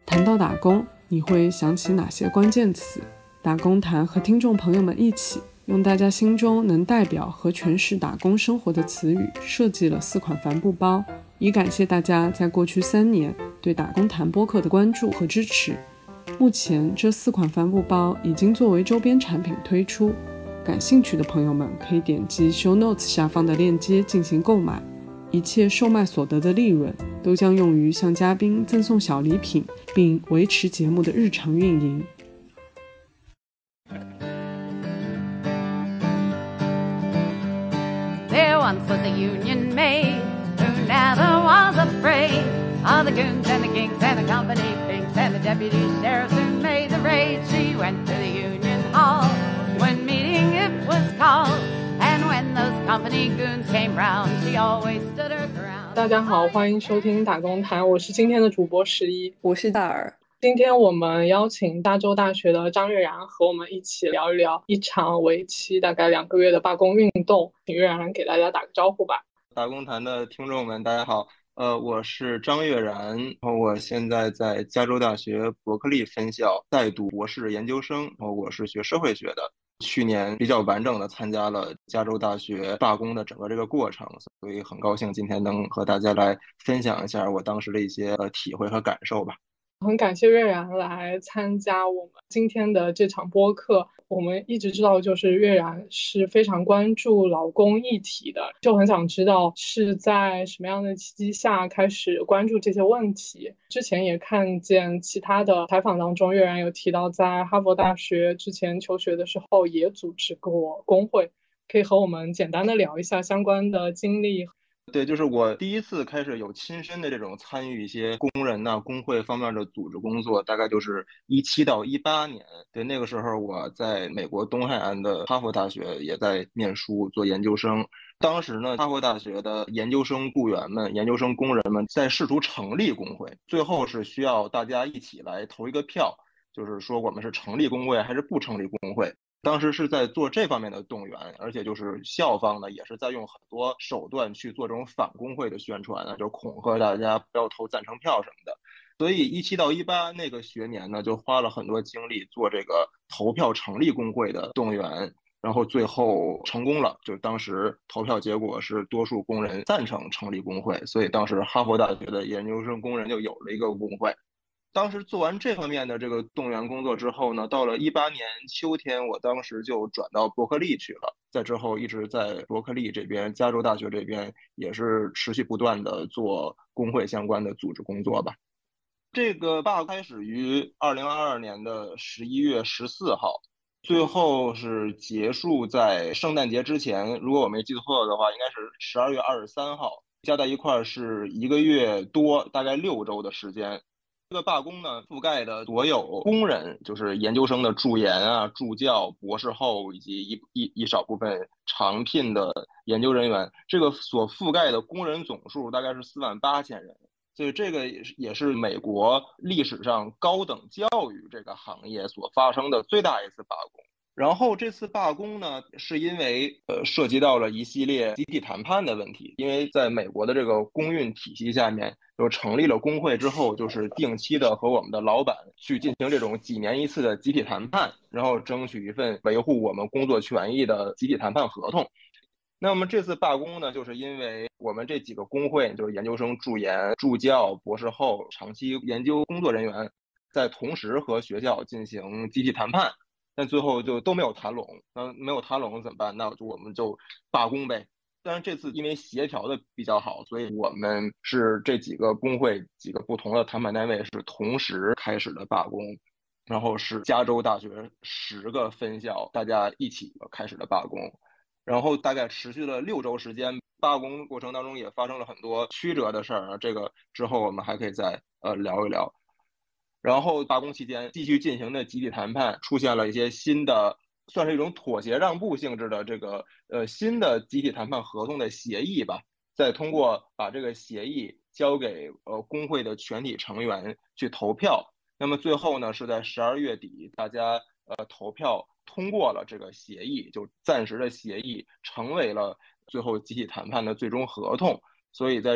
谈到打工，你会想起哪些关键词？打工谈和听众朋友们一起，用大家心中能代表和诠释打工生活的词语，设计了4款帆布包，以感谢大家在过去3年对打工谈播客的关注和支持。目前这4款帆布包已经作为周边产品推出，感兴趣的朋友们可以点击 show notes 下方的链接进行购买。一切售卖所得的利润都将用于向嘉宾赠送小礼品，并维持节目的日常运营。 There once was a Union maid who never was afraid of the goons and the kings and the company finks and the deputy sheriffs who made the raid. She went to the Union Hall when meeting it was called.And when those company goons came round, she always stood her ground. 大家好，欢迎收听打工谈，我是今天的主播11， 我是大耳。 今天我们邀请大洲大学的张悦然和我们一起聊一聊一场为期大概2个月的罢工运动，请悦然给大家打个招呼吧。 打工谈的听众们，大家好。我是张悦然，然后我现在在加州大学伯克利分校在读博士研究生，然后我是学社会学的。去年比较完整的参加了加州大学罢工的整个这个过程，所以很高兴今天能和大家来分享一下我当时的一些体会和感受吧。 很感谢悦然来参加我们今天的这场播客。我们一直知道就是悦然是非常关注劳工议题的，就很想知道是在什么样的契机下开始关注这些问题。之前也看见其他的采访当中，悦然有提到在哈佛大学之前求学的时候也组织过工会，可以和我们简单的聊一下相关的经历。 对，就是我第一次开始有亲身的这种参与一些工人呐、工会方面的组织工作，大概就是17到18年。对，那个时候我在美国东海岸的哈佛大学也在念书做研究生。当时呢，哈佛大学的研究生雇员们、研究生工人们在试图成立工会，最后是需要大家一起来投一个票，就是说我们是成立工会还是不成立工会。当时是在做这方面的动员，而且就是校方呢也是在用很多手段去做这种反工会的宣传啊，就恐吓大家不要投赞成票什么的。所以17到18那个学年呢，就花了很多精力做这个投票成立工会的动员，然后最后成功了。就是当时投票结果是多数工人赞成成立工会，所以当时哈佛大学的研究生工人就有了一个工会。当时做完这方面的这个动员工作之后呢，到了18年秋天，我当时就转到伯克利去了。在之后一直在伯克利这边，加州大学这边也是持续不断的做工会相关的组织工作吧。这个罢开始于2022年的11月14号，最后是结束在圣诞节之前，如果我没记错的话，应该是12月23号，加在一块是1个月多，大概6周的时间。这个罢工呢，覆盖的所有工人，就是研究生的助研啊、助教、博士后以及一少部分常聘的研究人员，这个所覆盖的工人总数大概是48000人，所以这个也是美国历史上高等教育这个行业所发生的最大一次罢工。然后这次罢工呢，是因为涉及到了一系列集体谈判的问题。因为在美国的这个公运体系下面，就成立了工会之后，就是定期的和我们的老板去进行这种几年一次的集体谈判，然后争取一份维护我们工作权益的集体谈判合同。那么这次罢工呢，就是因为我们这几个工会，就是研究生助研、助教、博士后、长期研究工作人员，在同时和学校进行集体谈判。但最后就都没有谈拢，那没有谈拢怎么办？那我们就罢工呗。但是这次因为协调的比较好，所以我们是这几个工会几个不同的谈判单位是同时开始的罢工，然后是加州大学10个分校大家一起开始的罢工，然后大概持续了6周时间。罢工过程当中也发生了很多曲折的事儿，这个之后我们还可以再聊一聊。然后罢工期间继续进行的集体谈判出现了一些新的，算是一种妥协让步性质的这个新的集体谈判合同的协议吧，再通过把这个协议交给工会的全体成员去投票。那么最后呢，是在12月底大家投票通过了这个协议，就暂时的协议成为了最后集体谈判的最终合同。所以在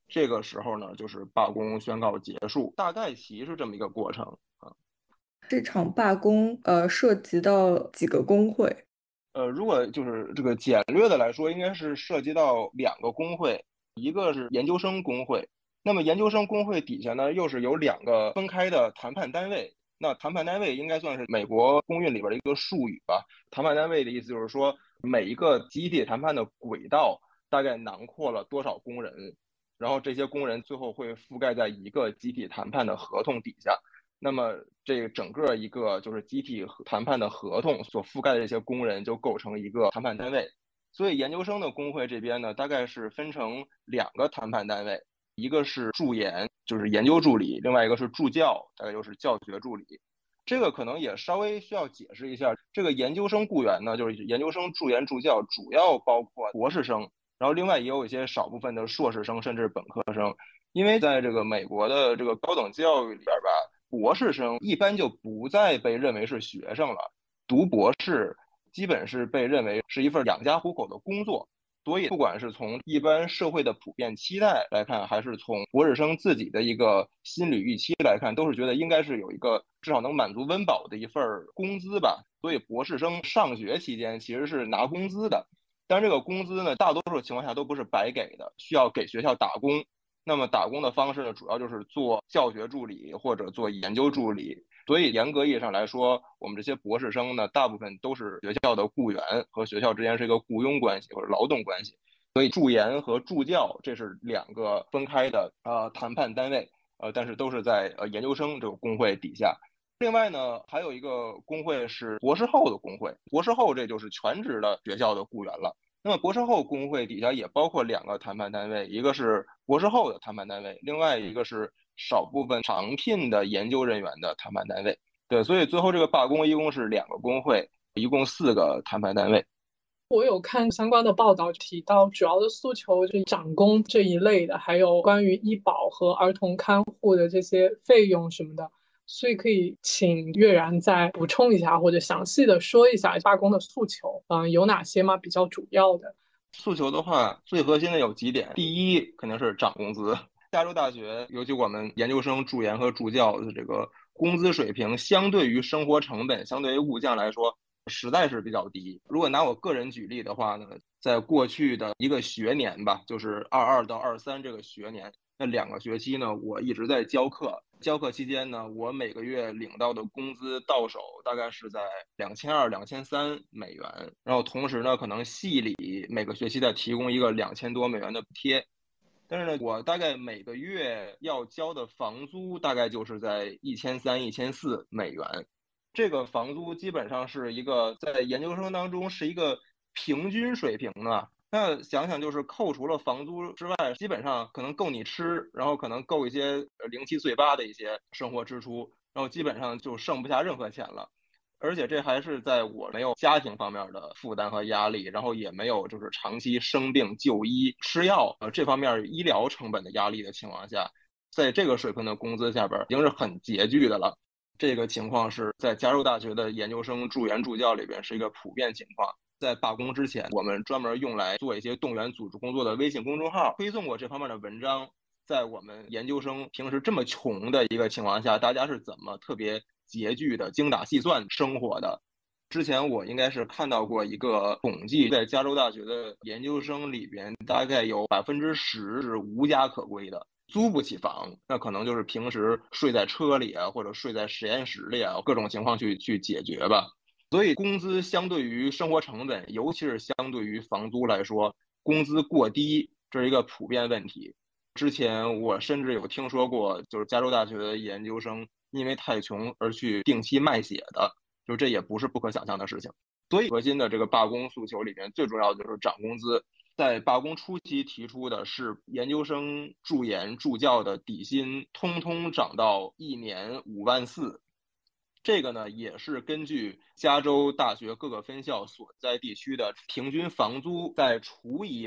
这个时候呢，就是罢工宣告结束，大概其是这么一个过程啊。 这场罢工涉及到几个工会？ 如果就是这个简略的来说，应该是涉及到两个工会，一个是研究生工会，那么研究生工会底下呢，又是有两个分开的谈判单位。那谈判单位应该算是美国公运里边的一个术语吧。谈判单位的意思就是说，每一个集体谈判的轨道大概囊括了多少工人，然后这些工人最后会覆盖在一个集体谈判的合同底下。那么这个整个一个就是集体谈判的合同所覆盖的这些工人就构成一个谈判单位。所以研究生的工会这边呢，大概是分成两个谈判单位，一个是助研，就是研究助理，另外一个是助教，大概就是教学助理。这个可能也稍微需要解释一下，这个研究生雇员呢，就是研究生助研助教，主要包括博士生，然后另外也有一些少部分的硕士生甚至本科生。因为在这个美国的这个高等教育里边吧，博士生一般就不再被认为是学生了，读博士基本是被认为是一份养家糊口的工作。所以不管是从一般社会的普遍期待来看，还是从博士生自己的一个心理预期来看，都是觉得应该是有一个至少能满足温饱的一份工资吧。所以博士生上学期间其实是拿工资的，但这个工资呢，大多数情况下都不是白给的，需要给学校打工。那么打工的方式呢，主要就是做教学助理或者做研究助理。所以严格意义上来说，我们这些博士生呢，大部分都是学校的雇员，和学校之间是一个雇佣关系或者劳动关系。所以助研和助教这是两个分开的谈判单位，但是都是在研究生这个工会底下。另外呢，还有一个工会是博士后的工会，博士后这就是全职的学校的雇员了。那么博士后工会底下也包括两个谈判单位，一个是博士后的谈判单位，另外一个是少部分常聘的研究人员的谈判单位。对，所以最后这个罢工一共是两个工会，一共4个谈判单位。 我有看相关的报道，提到主要的诉求就是涨工这一类的，还有关于医保和儿童看护的这些费用什么的。所以可以请岳然再补充一下，或者详细的说一下罢工的诉求，有哪些吗？比较主要的诉求的话，最核心的有几点。第一，肯定是涨工资。加州大学，尤其我们研究生、助研和助教的这个工资水平，相对于生活成本、相对于物价来说，实在是比较低。如果拿我个人举例的话呢，在过去的一个学年吧，就是22到23这个学年，那2个学期呢，我一直在教课。教课期间呢，我每个月领到的工资到手大概是在2200、2300美元。然后同时呢，可能系里每个学期再提供一个2000多美元的补贴。但是呢，我大概每个月要交的房租大概就是在1300、1400美元。这个房租基本上是一个在研究生当中是一个平均水平的。那想想就是扣除了房租之外，基本上可能够你吃，然后可能够一些零七碎八的一些生活支出，然后基本上就剩不下任何钱了。而且这还是在我没有家庭方面的负担和压力，然后也没有就是长期生病就医吃药这方面医疗成本的压力的情况下，在这个水平的工资下边已经是很拮据的了。这个情况是在加州大学的研究生助研助教里边是一个普遍情况。在罢工之前，我们专门用来做一些动员组织工作的微信公众号推送过这方面的文章。在我们研究生平时这么穷的一个情况下，大家是怎么特别拮据的精打细算生活的？之前我应该是看到过一个统计，在加州大学的研究生里边，大概有10%是无家可归的，租不起房，那可能就是平时睡在车里啊，或者睡在实验室里啊，各种情况去解决吧。所以工资相对于生活成本，尤其是相对于房租来说，工资过低，这是一个普遍问题。之前我甚至有听说过，就是加州大学的研究生因为太穷而去定期卖血的，就这也不是不可想象的事情。所以核心的这个罢工诉求里面，最重要的就是涨工资。在罢工初期提出的是研究生助研助教的底薪通通涨到1年5.4万。这个呢，也是根据加州大学各个分校所在地区的平均房租再除以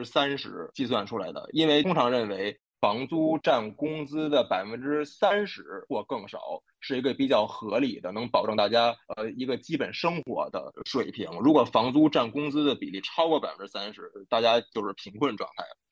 30%计算出来的。因为通常认为房租占工资的30%或更少是一个比较合理的，能保证大家一个基本生活的水平。如果房租占工资的比例超过30%，大家就是贫困状态。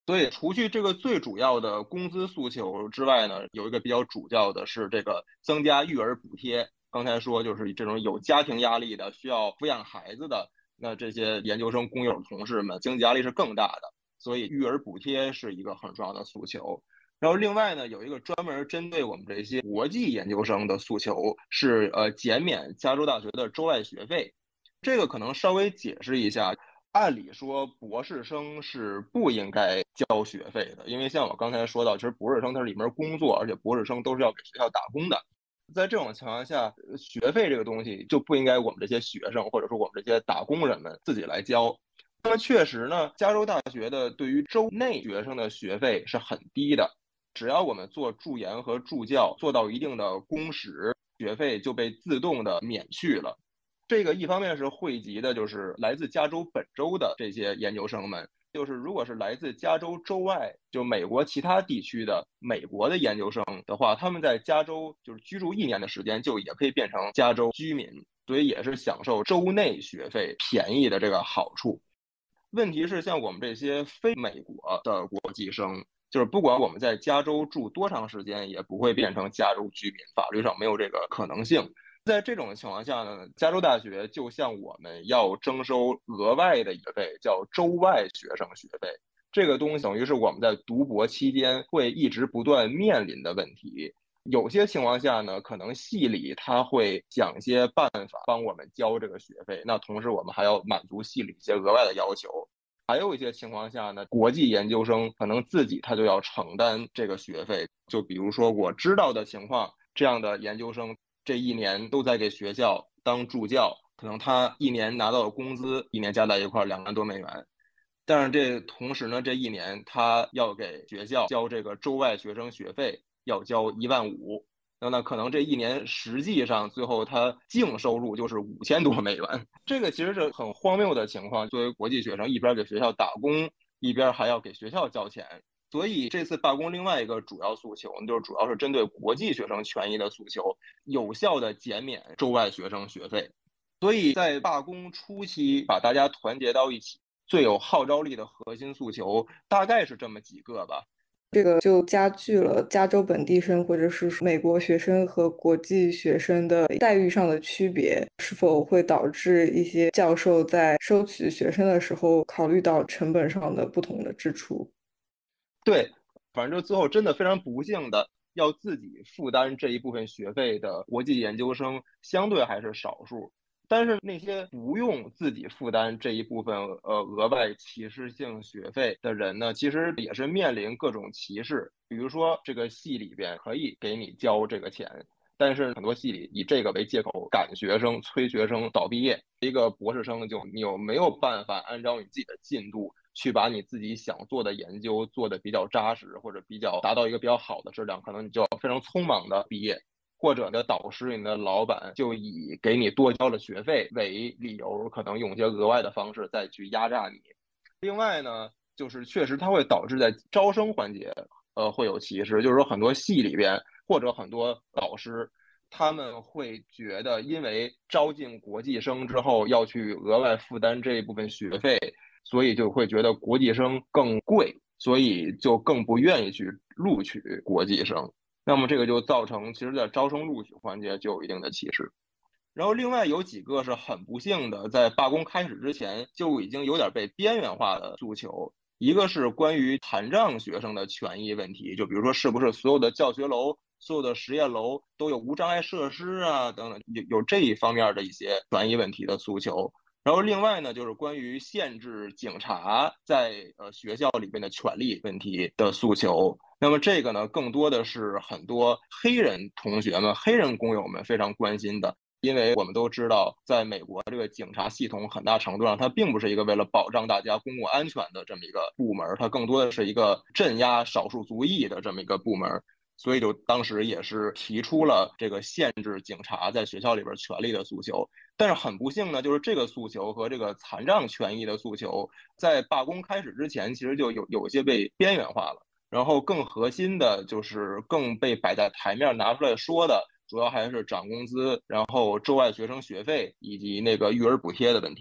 所以除去这个最主要的工资诉求之外呢，有一个比较主要的是这个增加育儿补贴。刚才说就是这种有家庭压力的、需要抚养孩子的，那这些研究生工友同事们经济压力是更大的，所以育儿补贴是一个很重要的诉求。然后另外呢，有一个专门针对我们这些国际研究生的诉求是减免加州大学的州外学费。这个可能稍微解释一下，按理说博士生是不应该交学费的，因为像我刚才说到，其实博士生他是里面工作，而且博士生都是要给学校打工的。在这种情况下，学费这个东西就不应该我们这些学生或者说我们这些打工人们自己来交。那么确实呢，加州大学的对于州内学生的学费是很低的，只要我们做助研和助教做到一定的工时，学费就被自动的免去了。这个一方面是惠及的就是来自加州本州的这些研究生们，就是如果是来自加州州外，就美国其他地区的美国的研究生的话，他们在加州就是居住1年的时间，就也可以变成加州居民，所以也是享受州内学费便宜的这个好处。问题是，像我们这些非美国的国际生，就是不管我们在加州住多长时间，也不会变成加州居民，法律上没有这个可能性。在这种情况下呢，加州大学就向我们要征收额外的学费，叫州外学生学费。这个东西等于是我们在读博期间会一直不断面临的问题。有些情况下呢，可能系里他会想一些办法帮我们交这个学费，那同时我们还要满足系里一些额外的要求。还有一些情况下呢，国际研究生可能自己他就要承担这个学费。就比如说我知道的情况，这样的研究生这1年都在给学校当助教，可能他1年拿到的工资1年加在一块$2万多。但是这同时呢，这1年他要给学校交这个州外学生学费，要交1万5，那可能这1年实际上最后他净收入就是$5000多。这个其实是很荒谬的情况。作为国际学生，一边给学校打工，一边还要给学校交钱。所以这次罢工另外一个主要诉求，就是主要是针对国际学生权益的诉求，有效的减免州外学生学费。所以在罢工初期把大家团结到一起，最有号召力的核心诉求大概是这么几个吧。 这个就加剧了加州本地生或者是美国学生和国际学生的待遇上的区别，是否会导致一些教授在收取学生的时候考虑到成本上的不同的支出？ 对，反正就最后真的非常不幸的，要自己负担这一部分学费的国际研究生相对还是少数。但是那些不用自己负担这一部分额外歧视性学费的人呢，其实也是面临各种歧视。比如说这个系里边可以给你交这个钱，但是很多系里以这个为借口赶学生、催学生早毕业。一个博士生就你有没有办法按照你自己的进度去把你自己想做的研究做得比较扎实，或者达到一个比较好的质量，可能你就要非常匆忙的毕业。或者你的导师、你的老板就以给你多交了学费为理由，可能用一些额外的方式再去压榨你。另外呢，就是确实它会导致在招生环节，会有歧视，就是说很多系里边或者很多导师，他们会觉得因为招进国际生之后要去额外负担这一部分学费，所以就会觉得国际生更贵，所以就更不愿意去录取国际生。那么这个就造成，其实在招生录取环节就有一定的歧视。然后另外有几个是很不幸的，在罢工开始之前就已经有点被边缘化的诉求。一个是关于残障学生的权益问题，就比如说是不是所有的教学楼、所有的实验楼都有无障碍设施啊等等，有这一方面的一些权益问题的诉求。然后另外呢，就是关于限制警察在学校里面的权利问题的诉求。那么这个呢，更多的是很多黑人同学们、黑人工友们非常关心的。因为我们都知道，在美国这个警察系统很大程度上，它并不是一个为了保障大家公共安全的这么一个部门，它更多的是一个镇压少数族裔的这么一个部门。所以就当时也是提出了这个限制警察在学校里边权利的诉求。但是很不幸呢，就是这个诉求和这个残障权益的诉求，在罢工开始之前，其实就有些被边缘化了。然后更核心的就是更被摆在台面拿出来说的，主要还是涨工资，然后州外学生学费以及那个育儿补贴的问题。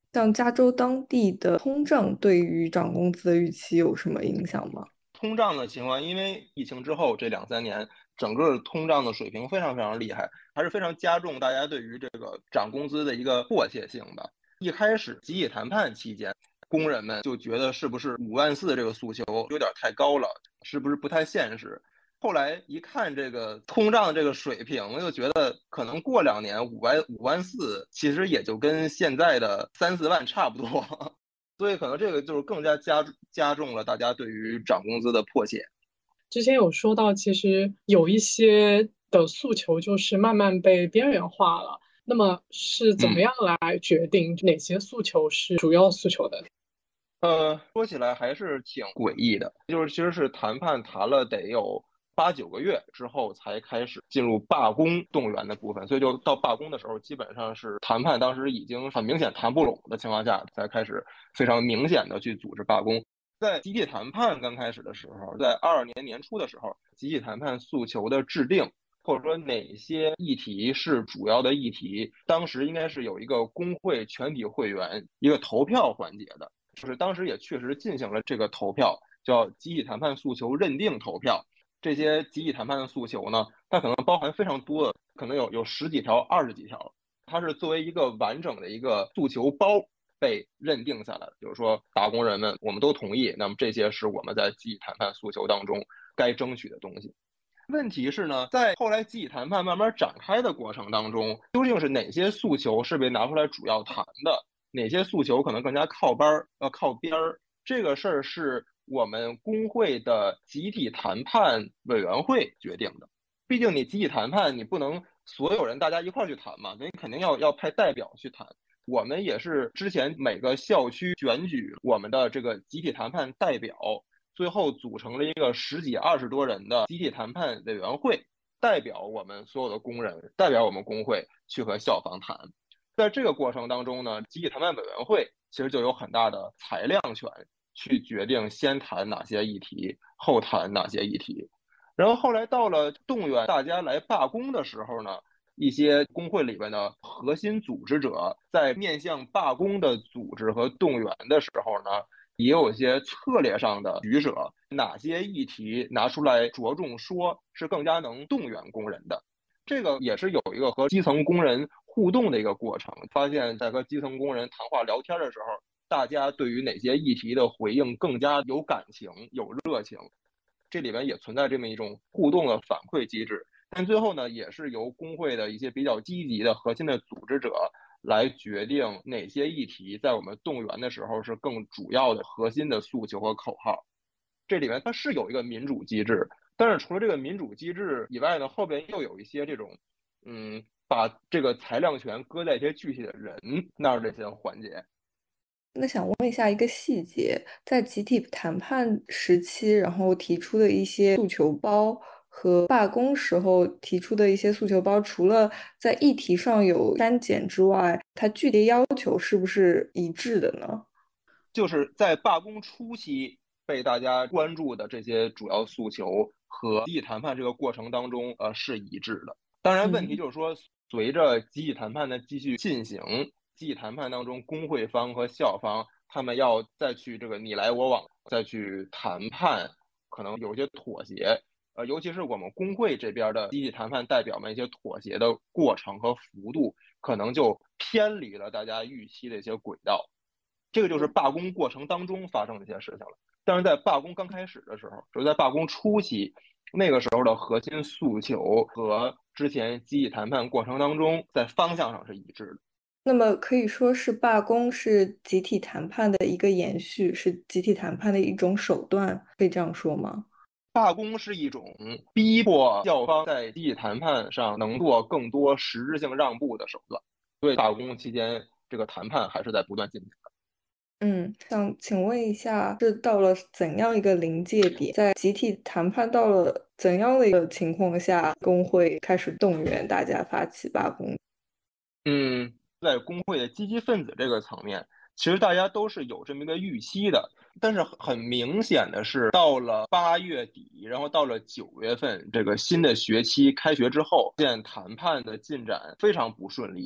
像加州当地的通胀对于涨工资的预期有什么影响吗？ 通胀的情况，因为疫情之后这2、3年，整个通胀的水平非常非常厉害，还是非常加重大家对于这个涨工资的一个迫切性的。一开始集体谈判期间，工人们就觉得是不是5.4万这个诉求有点太高了，是不是不太现实？后来一看这个通胀这个水平，又觉得可能过2年5.4万，其实也就跟现在的3、4万差不多。所以可能这个就是更加加重了大家对于涨工资的迫切。 之前有说到，其实有一些的诉求就是慢慢被边缘化了。那么是怎么嗯， 样来决定哪些诉求是主要诉求的？ 说起来还是挺诡异的，就是其实是谈判谈了得有8、9个月之后才开始进入罢工动员的部分，所以就到罢工的时候，基本上是谈判当时已经很明显谈不拢的情况下，才开始非常明显的去组织罢工。在集体谈判刚开始的时候，在22年年初的时候，集体谈判诉求的制定，或者说哪些议题是主要的议题，当时应该是有一个工会全体会员一个投票环节的。就是当时也确实进行了这个投票，叫集体谈判诉求认定投票。这些集体谈判的诉求呢，它可能包含非常多的，可能有10几条、20几条，它是作为一个完整的一个诉求包被认定下来的。比如说，打工人们我们都同意，那么这些是我们在集体谈判诉求当中该争取的东西。问题是呢，在后来集体谈判慢慢展开的过程当中，究竟是哪些诉求是被拿出来主要谈的，哪些诉求可能更加靠边儿，靠边儿？这个事儿是我们工会的集体谈判委员会决定的。毕竟你集体谈判，你不能所有人大家一块儿去谈嘛，你肯定要派代表去谈。我们也是之前每个校区选举我们的这个集体谈判代表，最后组成了一个10几、20多人的集体谈判委员会，代表我们所有的工人，代表我们工会去和校方谈。在这个过程当中呢，集体谈判委员会其实就有很大的裁量权，去决定先谈哪些议题，后谈哪些议题。然后后来到了动员大家来罢工的时候呢，一些工会里边的核心组织者在面向罢工的组织和动员的时候呢，也有一些策略上的取舍，哪些议题拿出来着重说，是更加能动员工人的。这个也是有一个和基层工人互动的一个过程。发现，在和基层工人谈话聊天的时候，大家对于哪些议题的回应更加有感情、有热情，这里面也存在这么一种互动的反馈机制。但最后呢，也是由工会的一些比较积极的核心的组织者来决定哪些议题在我们动员的时候是更主要的核心的诉求和口号。这里面它是有一个民主机制，但是除了这个民主机制以外呢，后边又有一些这种，把这个裁量权搁在一些具体的人那儿的一些环节。 那想问一下一个细节，在集体谈判时期，然后提出的一些诉求包和罢工时候提出的一些诉求包，除了在议题上有删减之外，它具体要求是不是一致的呢？ 就是在罢工初期被大家关注的这些主要诉求和集体谈判这个过程当中，是一致的。当然，问题嗯。 就是说，随着集体谈判的继续进行，集体谈判当中，工会方和校方他们要再去这个你来我往，再去谈判，可能有些妥协。尤其是我们工会这边的集体谈判代表们一些妥协的过程和幅度，可能就偏离了大家预期的一些轨道。这个就是罢工过程当中发生的一些事情了。但是在罢工刚开始的时候，就是在罢工初期，那个时候的核心诉求和之前集体谈判过程当中，在方向上是一致的。 那么可以说是罢工是集体谈判的一个延续，是集体谈判的一种手段，可以这样说吗？ 罢工是一种逼迫校方在集体谈判上能做更多实质性让步的手段。所以罢工期间，这个谈判还是在不断进行的。 想请问一下，是到了怎样一个临界点，在集体谈判到了怎样的一个情况下，工会开始动员大家发起罢工？ 在工会的积极分子这个层面，其实大家都是有这么一个预期的。但是很明显的是，到了8月底，然后到了9月份，这个新的学期开学之后，现谈判的进展非常不顺利。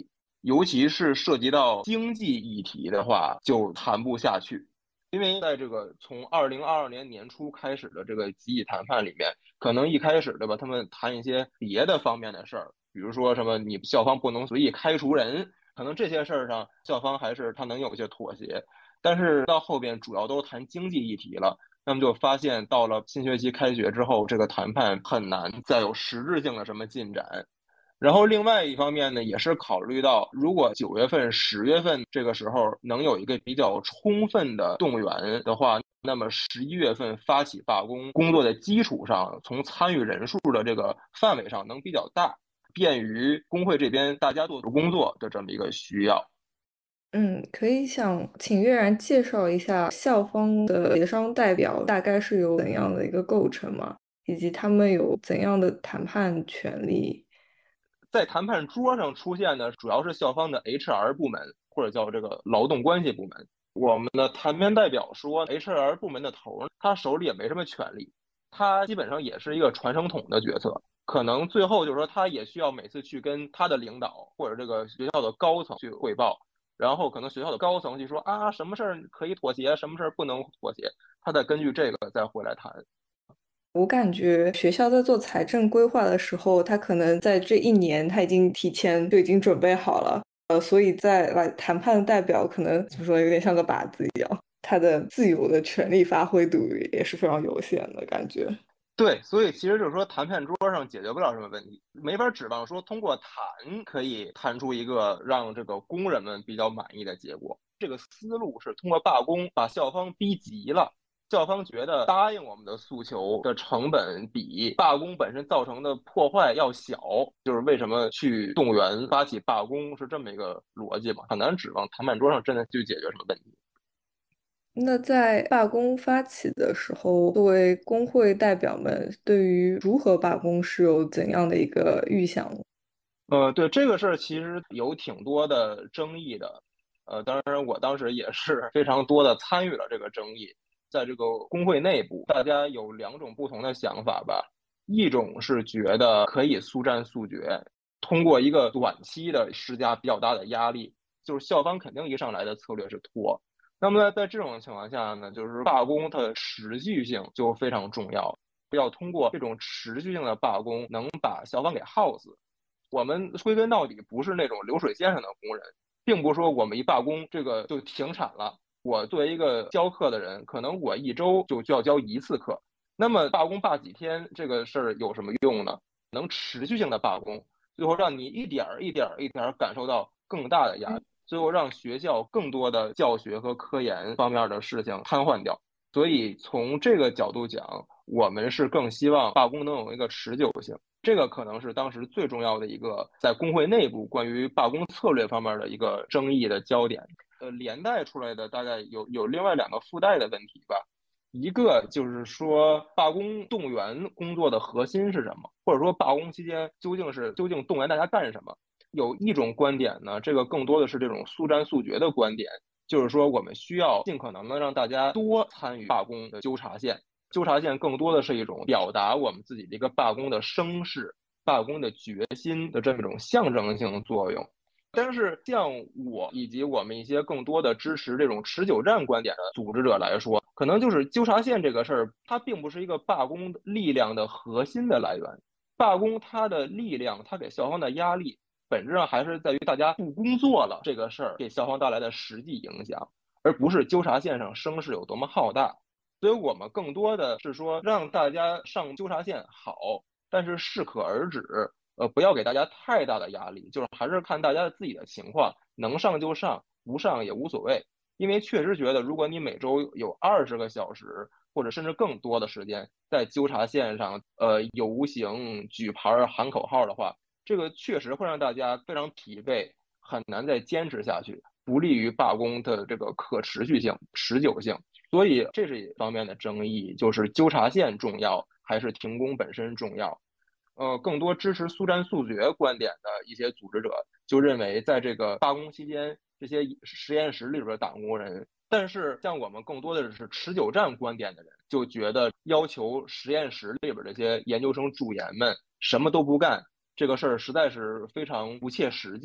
尤其是涉及到经济议题的话，就谈不下去。因为在这个从2022年年初开始的这个集体谈判里面，可能一开始对吧，他们谈一些别的方面的事儿，比如说什么你校方不能随意开除人，可能这些事儿上校方还是他能有一些妥协。但是到后边主要都谈经济议题了，那么就发现到了新学期开学之后，这个谈判很难再有实质性的什么进展。然后另外一方面呢，也是考虑到，如果9月份、10月份这个时候能有一个比较充分的动员的话，那么11月份发起罢工工作的基础上，从参与人数的这个范围上能比较大，便于工会这边大家做工作的这么一个需要。 可以想请月然介绍一下校方的协商代表大概是有怎样的一个构成吗？以及他们有怎样的谈判权利？ 在谈判桌上出现的主要是校方的 HR 部门，或者叫这个劳动关系部门。我们的谈判代表说，HR 部门的头他手里也没什么权利，他基本上也是一个传声筒的角色，可能最后就是说他也需要每次去跟他的领导或者这个学校的高层去汇报，然后可能学校的高层就说啊，什么事儿可以妥协，什么事儿不能妥协，他再根据这个再回来谈。 我感觉学校在做财政规划的时候，他可能在这一年他已经提前就已经准备好了，所以在来谈判的代表可能怎么说，有点像个靶子一样，他的自由的权利发挥度也是非常有限的感觉。 对，所以其实就是说，谈判桌上解决不了什么问题，没法指望说通过谈可以谈出一个让这个工人们比较满意的结果。这个思路是通过罢工把校方逼急了，校方觉得答应我们的诉求的成本比罢工本身造成的破坏要小，就是为什么去动员发起罢工是这么一个逻辑吧，很难指望谈判桌上真的去解决什么问题。 那在罢工发起的时候，作为工会代表们，对于如何罢工是有怎样的一个预想？ 对这个事儿其实有挺多的争议的，当然我当时也是非常多的参与了这个争议，在这个工会内部，大家有两种不同的想法吧，一种是觉得可以速战速决，通过一个短期的施加比较大的压力，就是校方肯定一上来的策略是拖，那么呢，在这种情况下呢，就是罢工它的持续性就非常重要，要通过这种持续性的罢工，能把校方给耗死。我们归根到底不是那种流水线上的工人，并不是说我们一罢工这个就停产了。我作为一个教课的人，可能我一周就要教一次课，那么罢工罢几天这个事儿有什么用呢？能持续性的罢工，最后让你一点儿一点儿一点儿感受到更大的压力，最后让学校更多的教学和科研方面的事情瘫痪掉。所以从这个角度讲，我们是更希望罢工能有一个持久性。这个可能是当时最重要的一个在工会内部关于罢工策略方面的一个争议的焦点。连带出来的大概有另外两个附带的问题吧。一个就是说，罢工动员工作的核心是什么？或者说，罢工期间究竟动员大家干什么？有一种观点呢，这个更多的是这种速战速决的观点，就是说我们需要尽可能的让大家多参与罢工的纠察线。纠察线更多的是一种表达我们自己的一个罢工的声势、罢工的决心的这么一种象征性作用。但是，像我以及我们一些更多的支持这种持久战观点的组织者来说，可能就是纠察线这个事儿，它并不是一个罢工力量的核心的来源。罢工它的力量，它给校方的压力，本质上还是在于大家不工作了这个事儿给校方带来的实际影响，而不是纠察线上声势有多么浩大。所以我们更多的是说让大家上纠察线好，但是适可而止，不要给大家太大的压力，就是还是看大家自己的情况，能上就上，不上也无所谓。因为确实觉得，如果你每周有20个小时，或者甚至更多的时间在纠察线上，游行、举牌、喊口号的话，这个确实会让大家非常疲惫，很难再坚持下去，不利于罢工的这个可持续性、持久性。所以这是一方面的争议，就是纠察线重要还是停工本身重要？更多支持速战速决观点的一些组织者就认为，在这个罢工期间，这些实验室里边的打工人，但是像我们更多的是持久战观点的人，就觉得要求实验室里边这些研究生助研们什么都不干，这个事儿实在是非常不切实际。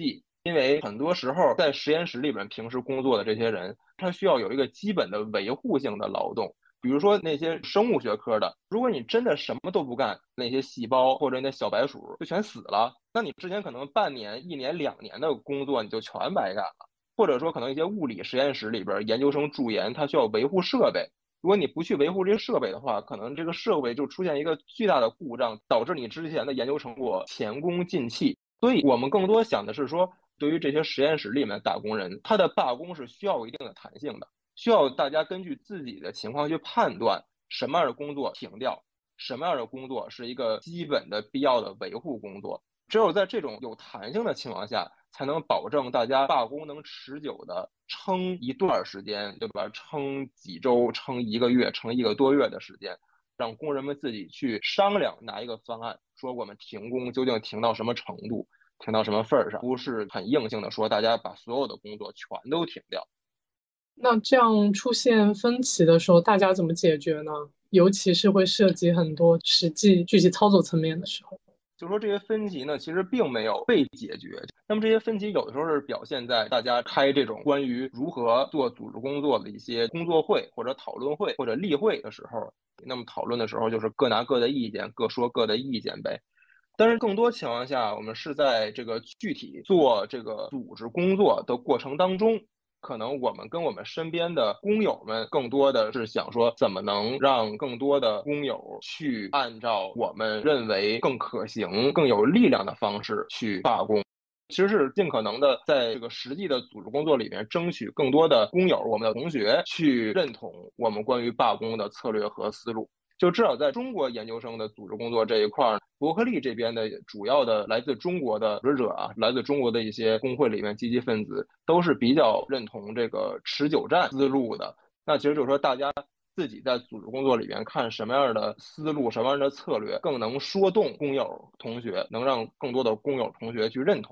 因为很多时候在实验室里面平时工作的这些人，他需要有一个基本的维护性的劳动。比如说那些生物学科的，如果你真的什么都不干，那些细胞或者那小白鼠就全死了，那你之前可能半年、一年、2年的工作你就全白干了。或者说可能一些物理实验室里边研究生驻研，他需要维护设备，如果你不去维护这些设备的话，可能这个设备就出现一个巨大的故障，导致你之前的研究成果前功尽弃。所以我们更多想的是说，对于这些实验室里面的打工人，他的罢工是需要有一定的弹性的，需要大家根据自己的情况去判断什么样的工作停掉，什么样的工作是一个基本的必要的维护工作。只有在这种有弹性的情况下，才能保证大家罢工能持久的撑一段时间，对吧？撑几周、撑1个月、撑1个多月的时间，让工人们自己去商量拿一个方案，说我们停工究竟停到什么程度，停到什么份儿上，不是很硬性的说大家把所有的工作全都停掉。 那这样出现分歧的时候，大家怎么解决呢？尤其是会涉及很多实际具体操作层面的时候。 就是说这些分歧呢，其实并没有被解决。那么这些分歧有的时候是表现在大家开这种关于如何做组织工作的一些工作会或者讨论会或者例会的时候。那么讨论的时候就是各拿各的意见，各说各的意见呗。但是更多情况下，我们是在这个具体做这个组织工作的过程当中，可能我们跟我们身边的工友们更多的是想说，怎么能让更多的工友去按照我们认为更可行、更有力量的方式去罢工。其实是尽可能的在这个实际的组织工作里面，争取更多的工友、我们的同学去认同我们关于罢工的策略和思路。就至少在中国研究生的组织工作这一块儿，伯克利这边的主要的来自中国的组织者啊，来自中国的一些工会里面积极分子，都是比较认同这个持久战思路的。那其实就是说，大家自己在组织工作里面看什么样的思路、什么样的策略更能说动工友同学，能让更多的工友同学去认同。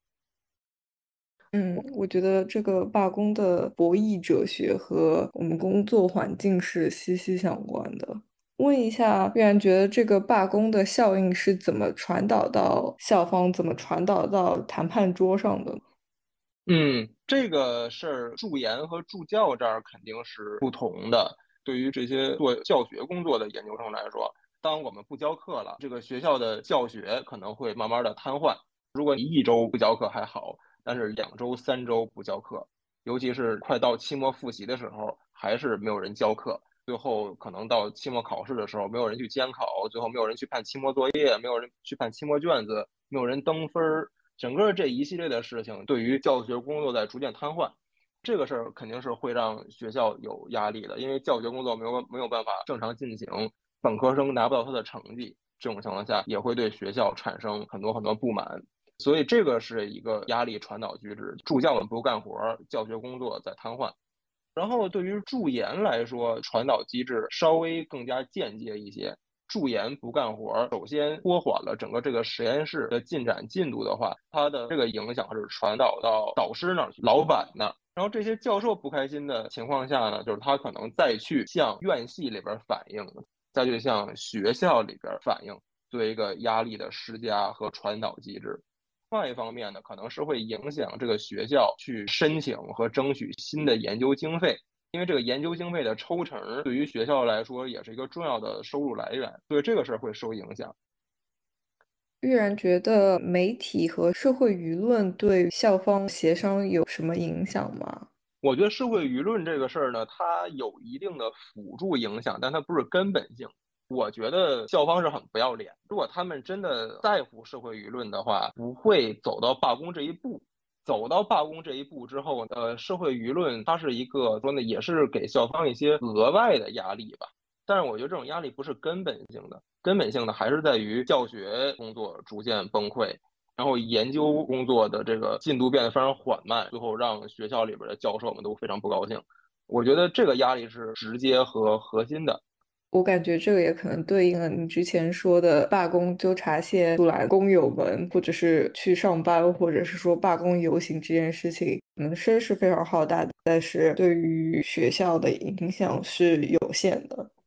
我觉得这个罢工的博弈哲学和我们工作环境是息息相关的。问一下，玉然觉得这个罢工的效应是怎么传导到校方，怎么传导到谈判桌上的？ 这个事儿，助研和助教这儿肯定是不同的。对于这些做教学工作的研究生来说，当我们不教课了，这个学校的教学可能会慢慢的瘫痪。如果你1周不教课还好，但是2周、3周不教课，尤其是快到期末复习的时候，还是没有人教课。最后可能到期末考试的时候，没有人去监考，最后没有人去判期末作业，没有人去判期末卷子，没有人登分儿。整个这一系列的事情，对于教学工作在逐渐瘫痪，这个事儿肯定是会让学校有压力的，因为教学工作没有办法正常进行，本科生拿不到他的成绩，这种情况下也会对学校产生很多很多不满，所以这个是一个压力传导机制，助教们不干活，教学工作在瘫痪。然后对于助研来说，传导机制稍微更加间接一些。助研不干活，首先拖缓了整个这个实验室的进展进度的话，它的这个影响是传导到导师那儿去、老板那儿。然后这些教授不开心的情况下呢，就是他可能再去向院系里边反映，再去向学校里边反映，做一个压力的施加和传导机制。另外一方面呢，可能是会影响这个学校去申请和争取新的研究经费，因为这个研究经费的抽成对于学校来说也是一个重要的收入来源，所以这个事儿会受影响。 玉然觉得媒体和社会舆论对校方协商有什么影响吗？ 我觉得社会舆论这个事儿呢，它有一定的辅助影响，但它不是根本性。我觉得校方是很不要脸，如果他们真的在乎社会舆论的话，不会走到罢工这一步。走到罢工这一步之后，社会舆论它是一个说呢，也是给校方一些额外的压力吧。但是我觉得这种压力不是根本性的，根本性的还是在于教学工作逐渐崩溃，然后研究工作的这个进度变得非常缓慢，最后让学校里边的教授们都非常不高兴。我觉得这个压力是直接和核心的。 我感觉这个也可能对应了你之前说的罢工纠察线出来工友们，或者是去上班，或者是说罢工游行这件事情，可能声势非常浩大的，但是对于学校的影响是有限的。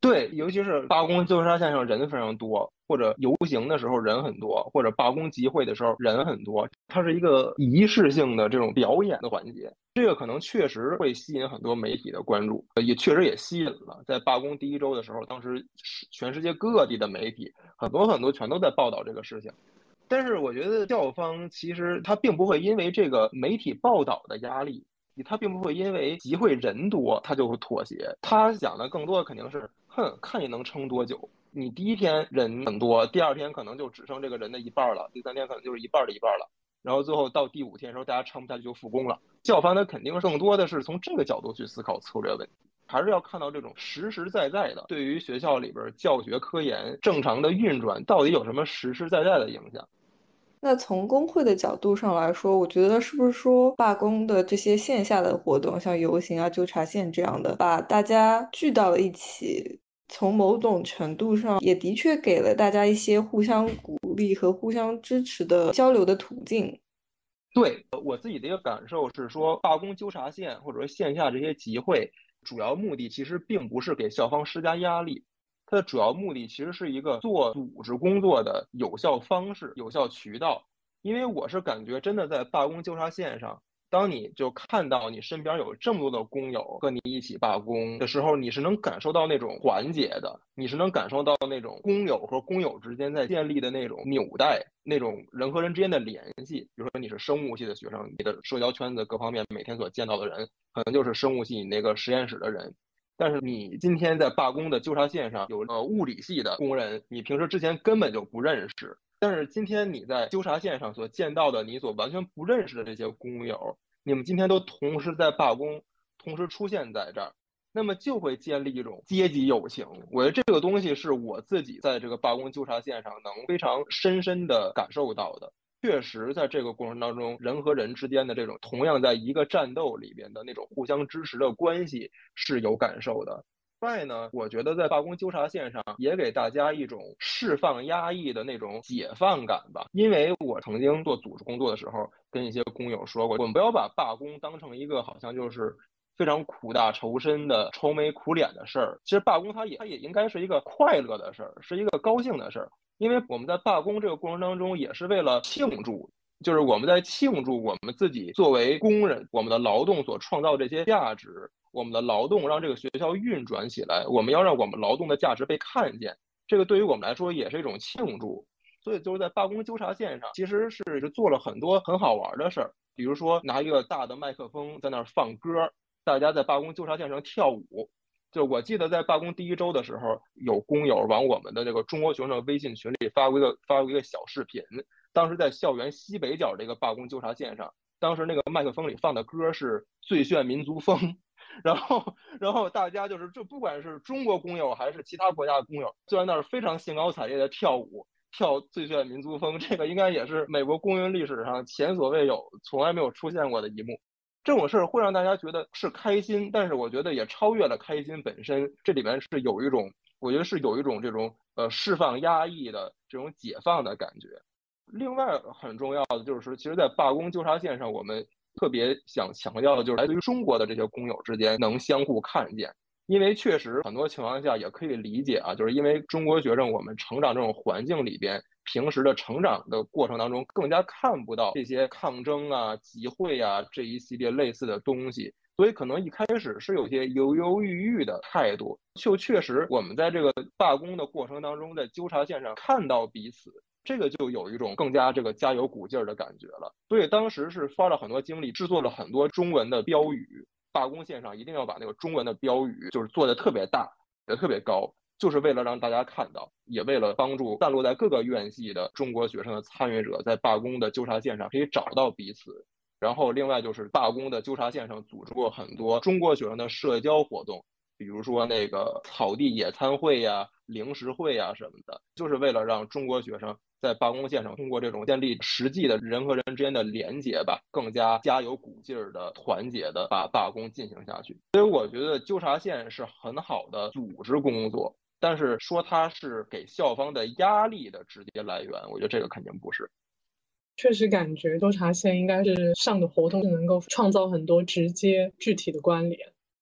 对，尤其是罢工纠察线上人非常多，或者游行的时候人很多，或者罢工集会的时候人很多，它是一个仪式性的这种表演的环节。这个可能确实会吸引很多媒体的关注，也确实也吸引了。在罢工第一周的时候，当时全世界各地的媒体很多全都在报道这个事情。但是我觉得校方其实他并不会因为这个媒体报道的压力，他并不会因为集会人多他就会妥协。他想的更多的肯定是，看你能撑多久。你第一天人很多，第二天可能就只剩这个人的一半了，第三天可能就是一半的一半了，然后最后到第5天的时候，大家撑不下去就复工了。校方他肯定更多的是从这个角度去思考策略问题。还是要看到这种实实在在的对于学校里边教学科研正常的运转到底有什么实实在在的影响。 那从工会的角度上来说，我觉得是不是说罢工的这些线下的活动，像游行啊、纠察线这样的，把大家聚到了一起，从某种程度上也的确给了大家一些互相鼓励和互相支持的交流的途径。 对，我自己的一个感受是说，罢工纠察线或者说线下这些集会，主要目的其实并不是给校方施加压力，它的主要目的其实是一个做组织工作的有效方式、有效渠道。因为我是感觉真的在罢工纠察线上，当你就看到你身边有这么多的工友和你一起罢工的时候，你是能感受到那种团结的，你是能感受到那种工友和工友之间在建立的那种纽带，那种人和人之间的联系。比如说你是生物系的学生，你的社交圈子各方面每天所见到的人，可能就是生物系你那个实验室的人。但是你今天在罢工的纠察线上有物理系的工人，你平时之前根本就不认识。但是今天你在纠察线上所见到的你所完全不认识的这些工友，你们今天都同时在罢工，同时出现在这儿，那么就会建立一种阶级友情。我觉得这个东西是我自己在这个罢工纠察线上能非常深深的感受到的。确实，在这个过程当中，人和人之间的这种同样在一个战斗里边的那种互相支持的关系是有感受的。另外呢，我觉得在罢工纠察线上也给大家一种释放压抑的那种解放感吧。因为我曾经做组织工作的时候，跟一些工友说过，我们不要把罢工当成一个好像就是非常苦大仇深的愁眉苦脸的事儿。其实罢工它也应该是一个快乐的事儿，是一个高兴的事儿。因为我们在罢工这个过程当中，也是为了庆祝，就是我们在庆祝我们自己作为工人，我们的劳动所创造这些价值，我们的劳动让这个学校运转起来，我们要让我们劳动的价值被看见，这个对于我们来说也是一种庆祝。所以就是在罢工纠察线上，其实是做了很多很好玩的事儿，比如说拿一个大的麦克风在那儿放歌，大家在罢工纠察线上跳舞。就我记得在罢工第一周的时候，有工友往我们的这个中国学生的微信群里发过一个小视频。当时在校园西北角这个罢工纠察线上，当时那个麦克风里放的歌是《最炫民族风》，然后大家就不管是中国工友还是其他国家的工友，就在那儿非常兴高采烈的跳舞，跳《最炫民族风》，这个应该也是美国工运历史上前所未有、从来没有出现过的一幕。这种事儿会让大家觉得是开心，但是我觉得也超越了开心本身。这里面是有一种，我觉得是有一种这种释放压抑的这种解放的感觉。另外很重要的就是，其实，在罢工纠察线上，我们特别想强调的就是来自于中国的这些工友之间能相互看见。因为确实很多情况下也可以理解啊，就是因为中国学生我们成长这种环境里边，平时的成长的过程当中更加看不到这些抗争啊、集会啊这一系列类似的东西，所以可能一开始是有些犹犹豫豫的态度。就确实我们在这个罢工的过程当中，在纠察线上看到彼此，这个就有一种更加这个加油鼓劲儿的感觉了。所以当时是花了很多精力制作了很多中文的标语，罢工线上一定要把那个中文的标语就是做的特别大，也特别高，就是为了让大家看到，也为了帮助散落在各个院系的中国学生的参与者在罢工的纠察线上可以找到彼此。然后另外就是罢工的纠察线上组织过很多中国学生的社交活动，比如说那个草地野餐会呀、零食会呀什么的，就是为了让中国学生在罢工线上通过这种建立实际的人和人之间的连结吧，更加加油鼓劲儿的、团结的把罢工进行下去。所以我觉得纠察线是很好的组织工作，但是说它是给校方的压力的直接来源，我觉得这个肯定不是。 确实感觉纠察线应该是上的活动是能够创造很多直接具体的关联。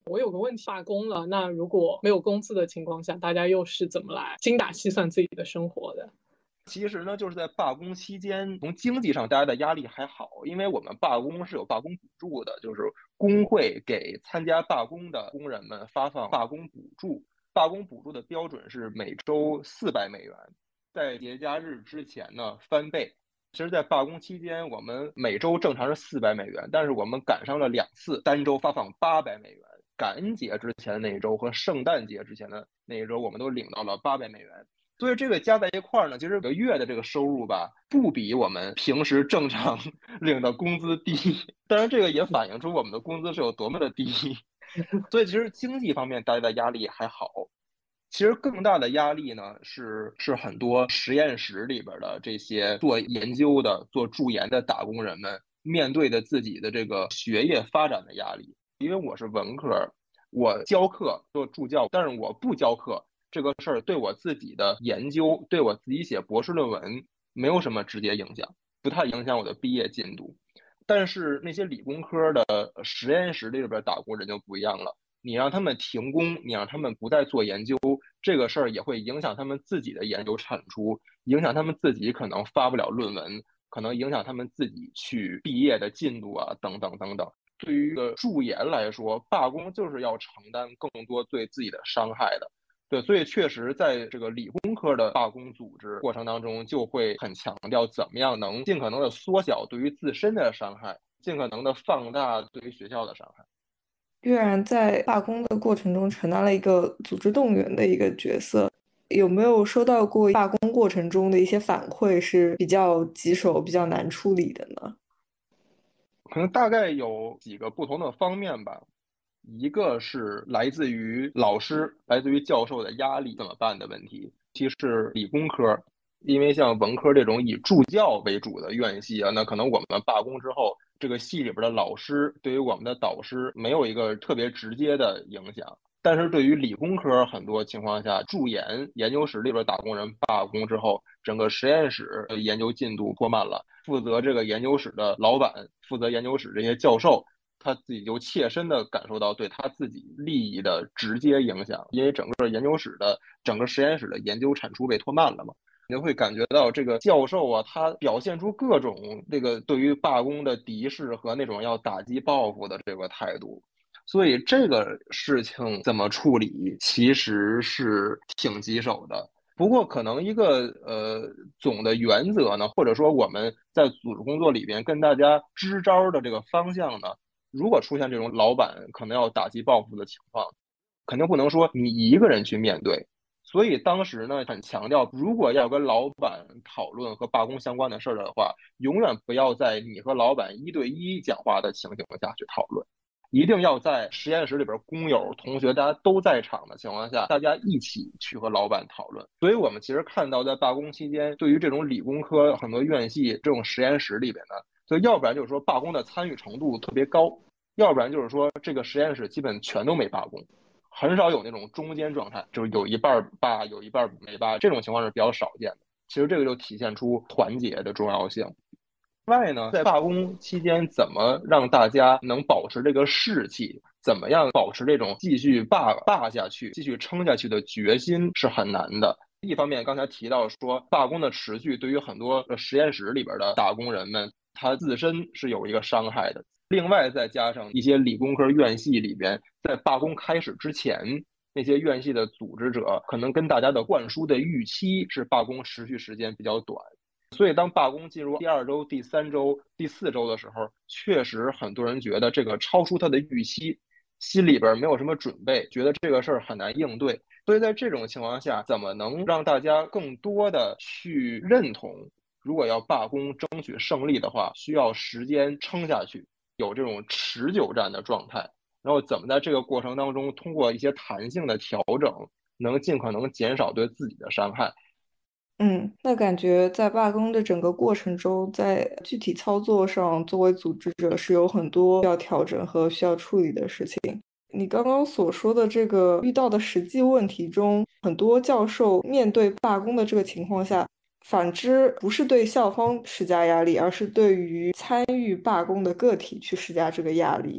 我有个问题，罢工了，那如果没有工资的情况下，大家又是怎么来精打细算自己的生活的？ 其实呢，就是在罢工期间，从经济上大家的压力还好，因为我们罢工是有罢工补助的，就是工会给参加罢工的工人们发放罢工补助。罢工补助的标准是每周$400，在节假日之前呢翻倍。其实，在罢工期间，我们每周正常是$400，但是我们赶上了2次，单周发放$800。感恩节之前的那一周和圣诞节之前的那一周，我们都领到了$800。所以这个加在一块儿呢，其实每个月的这个收入吧，不比我们平时正常领的工资低。当然，这个也反映出我们的工资是有多么的低。所以其实经济方面大家的压力还好。其实更大的压力呢，是很多实验室里边的这些做研究的、做助研的打工人们面对的自己的这个学业发展的压力。因为我是文科，我教课做助教，但是我不教课这个事儿对我自己的研究、对我自己写博士论文没有什么直接影响，不太影响我的毕业进度。但是那些理工科的实验室里边打工人就不一样了。你让他们停工，你让他们不再做研究，这个事儿也会影响他们自己的研究产出，影响他们自己可能发不了论文，可能影响他们自己去毕业的进度啊，等等等等。对于一个助研来说，罢工就是要承担更多对自己的伤害的。对，所以确实在这个理工科的罢工组织过程当中，就会很强调怎么样能尽可能的缩小对于自身的伤害，尽可能的放大对于学校的伤害。 玉然在罢工的过程中承担了一个组织动员的一个角色，有没有收到过罢工过程中的一些反馈是比较棘手、比较难处理的呢？ 可能大概有几个不同的方面吧。一个是来自于老师、来自于教授的压力怎么办的问题，其实是理工科，因为像文科这种以助教为主的院系啊，那可能我们罢工之后，这个系里边的老师对于我们的导师没有一个特别直接的影响。但是对于理工科，很多情况下，助研研究室里边打工人罢工之后，整个实验室的研究进度拖慢了，负责这个研究室的老板，负责研究室这些教授，他自己就切身的感受到对他自己利益的直接影响，因为整个研究室的整个实验室的研究产出被拖慢了嘛。你就会感觉到这个教授啊，他表现出各种这个对于罢工的敌视和那种要打击报复的这个态度。所以这个事情怎么处理，其实是挺棘手的。不过，可能一个总的原则呢，或者说我们在组织工作里边跟大家支招的这个方向呢，如果出现这种老板可能要打击报复的情况，肯定不能说你一个人去面对。所以当时呢，很强调，如果要跟老板讨论和罢工相关的事儿的话，永远不要在你和老板1对1讲话的情景下去讨论。一定要在实验室里边，工友、同学大家都在场的情况下，大家一起去和老板讨论。所以我们其实看到，在罢工期间，对于这种理工科很多院系这种实验室里边呢，就要不然就是说罢工的参与程度特别高，要不然就是说这个实验室基本全都没罢工，很少有那种中间状态，就是有一半罢，有一半没罢，这种情况是比较少见的。其实这个就体现出团结的重要性。外呢，在罢工期间，怎么让大家能保持这个士气？怎么样保持这种继续罢下去、继续撑下去的决心是很难的。一方面，刚才提到说，罢工的持续对于很多实验室里边的打工人们，他自身是有一个伤害的。另外，再加上一些理工科院系里边，在罢工开始之前，那些院系的组织者可能跟大家的灌输的预期是罢工持续时间比较短。所以，当罢工进入第2周、第3周、第4周的时候，确实很多人觉得这个超出他的预期，心里边没有什么准备，觉得这个事儿很难应对。所以在这种情况下，怎么能让大家更多的去认同，如果要罢工争取胜利的话，需要时间撑下去，有这种持久战的状态。然后怎么在这个过程当中，通过一些弹性的调整，能尽可能减少对自己的伤害。 那感觉在罢工的整个过程中，在具体操作上，作为组织者是有很多需要调整和需要处理的事情。你刚刚所说的这个遇到的实际问题中，很多教授面对罢工的这个情况下，反之不是对校方施加压力，而是对于参与罢工的个体去施加这个压力。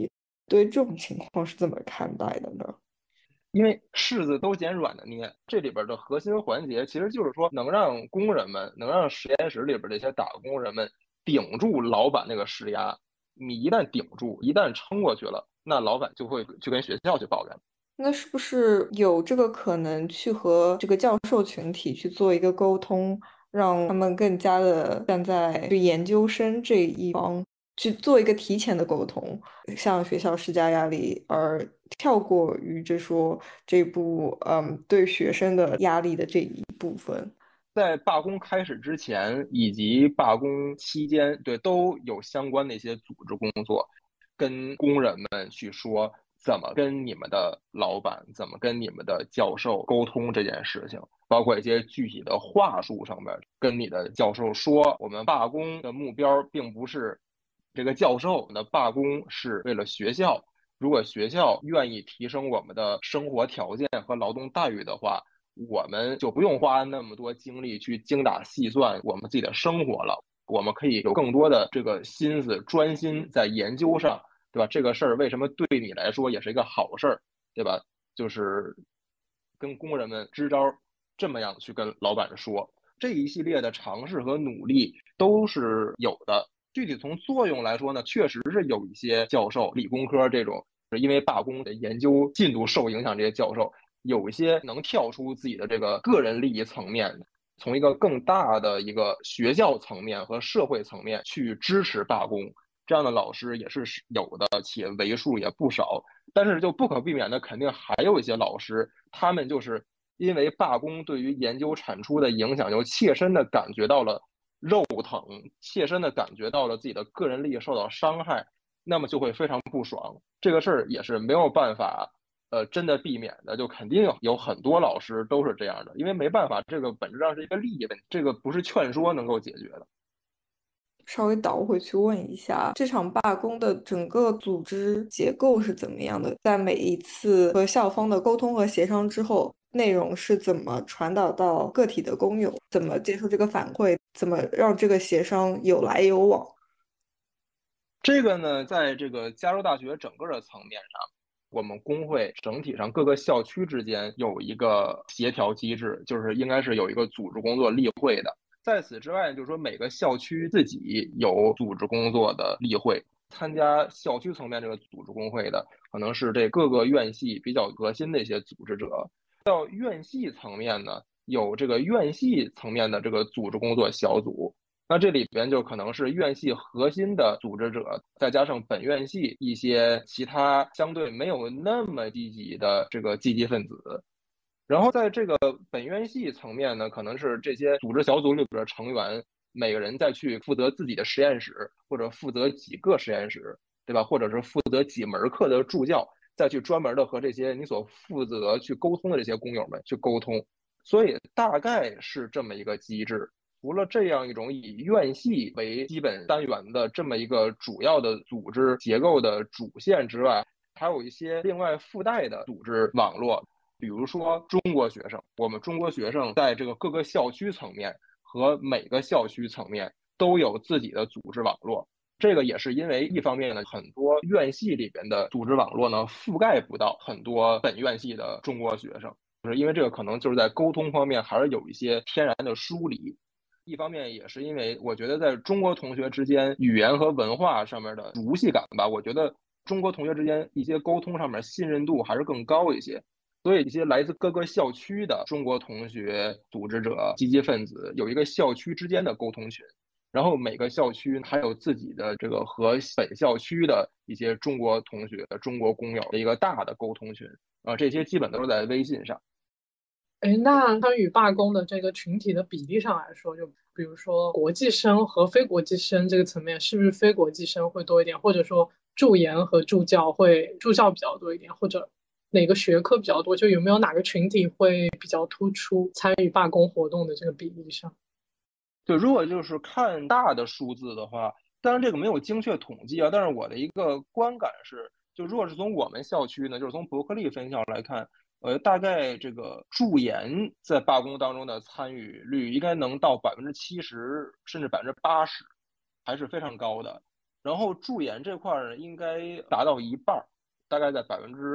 对这种情况是怎么看待的呢？ 因为柿子都捡软的捏，这里边的核心环节其实就是说，能让工人们，能让实验室里边这些打工人们顶住老板那个施压。你一旦顶住，一旦撑过去了，那老板就会去跟学校去抱怨。 那是不是有这个可能去和这个教授群体去做一个沟通，让他们更加的站在就研究生这一方去做一个提前的沟通，向学校施加压力，而跳过于这说这部对学生的压力的这一部分？ 在罢工开始之前以及罢工期间，对，都有相关的一些组织工作，跟工人们去说怎么跟你们的老板、怎么跟你们的教授沟通这件事情，包括一些具体的话术上面，跟你的教授说，我们罢工的目标并不是这个教授的罢工是为了学校。如果学校愿意提升我们的生活条件和劳动待遇的话，我们就不用花那么多精力去精打细算我们自己的生活了。我们可以有更多的这个心思专心在研究上，对吧？这个事儿为什么对你来说也是一个好事儿，对吧？就是跟工人们支招，这么样去跟老板说，这一系列的尝试和努力都是有的。具体从作用来说呢，确实是有一些教授，理工科这种因为罢工的研究进度受影响，这些教授有一些能跳出自己的这个个人利益层面，从一个更大的一个学校层面和社会层面去支持罢工，这样的老师也是有的，且为数也不少。但是就不可避免的，肯定还有一些老师，他们就是因为罢工对于研究产出的影响，就切身的感觉到了肉疼，切身的感觉到了自己的个人利益受到伤害，那么就会非常不爽。这个事儿也是没有办法，真的避免的，就肯定有很多老师都是这样的，因为没办法，这个本质上是一个利益问题，这个不是劝说能够解决的。 稍微倒回去问一下，这场罢工的整个组织结构是怎么样的？在每一次和校方的沟通和协商之后，内容是怎么传导到个体的工友？怎么接受这个反馈？怎么让这个协商有来有往？ 这个呢，在这个加州大学整个的层面上，我们工会整体上各个校区之间有一个协调机制，就是应该是有一个组织工作例会的。在此之外，就是说每个校区自己有组织工作的例会，参加校区层面这个组织工会的，可能是这各个院系比较核心的一些组织者。到院系层面呢，有这个院系层面的这个组织工作小组，那这里边就可能是院系核心的组织者，再加上本院系一些其他相对没有那么积极的这个积极分子。然后在这个本院系层面呢，可能是这些组织小组里边的成员，每个人再去负责自己的实验室，或者负责几个实验室，对吧？或者是负责几门课的助教，再去专门的和这些你所负责去沟通的这些工友们去沟通。所以大概是这么一个机制。除了这样一种以院系为基本单元的这么一个主要的组织结构的主线之外，还有一些另外附带的组织网络，比如说中国学生，我们中国学生在这个各个校区层面和每个校区层面都有自己的组织网络。这个也是因为一方面呢，很多院系里边的组织网络呢覆盖不到很多本院系的中国学生，就是因为这个可能就是在沟通方面还是有一些天然的疏离。一方面也是因为我觉得在中国同学之间语言和文化上面的熟悉感吧，我觉得中国同学之间一些沟通上面信任度还是更高一些。所以一些来自各个校区的中国同学组织者、积极分子有一个校区之间的沟通群，然后每个校区还有自己的这个和本校区的一些中国同学、中国工友的一个大的沟通群这些基本都是在微信上。 哎，那参与罢工的这个群体的比例上来说，就比如说国际生和非国际生这个层面，是不是非国际生会多一点，或者说助研和助教会助教比较多一点，或者哪个学科比较多？就有没有哪个群体会比较突出参与罢工活动的这个比例上？ 就如果就是看大的数字的话，当然这个没有精确统计啊，但是我的一个观感是，就如果是从我们校区呢，就是从伯克利分校来看，大概这个助研在罢工当中的参与率应该能到70%甚至80%，还是非常高的。然后助研这块儿应该达到一半儿， 大概在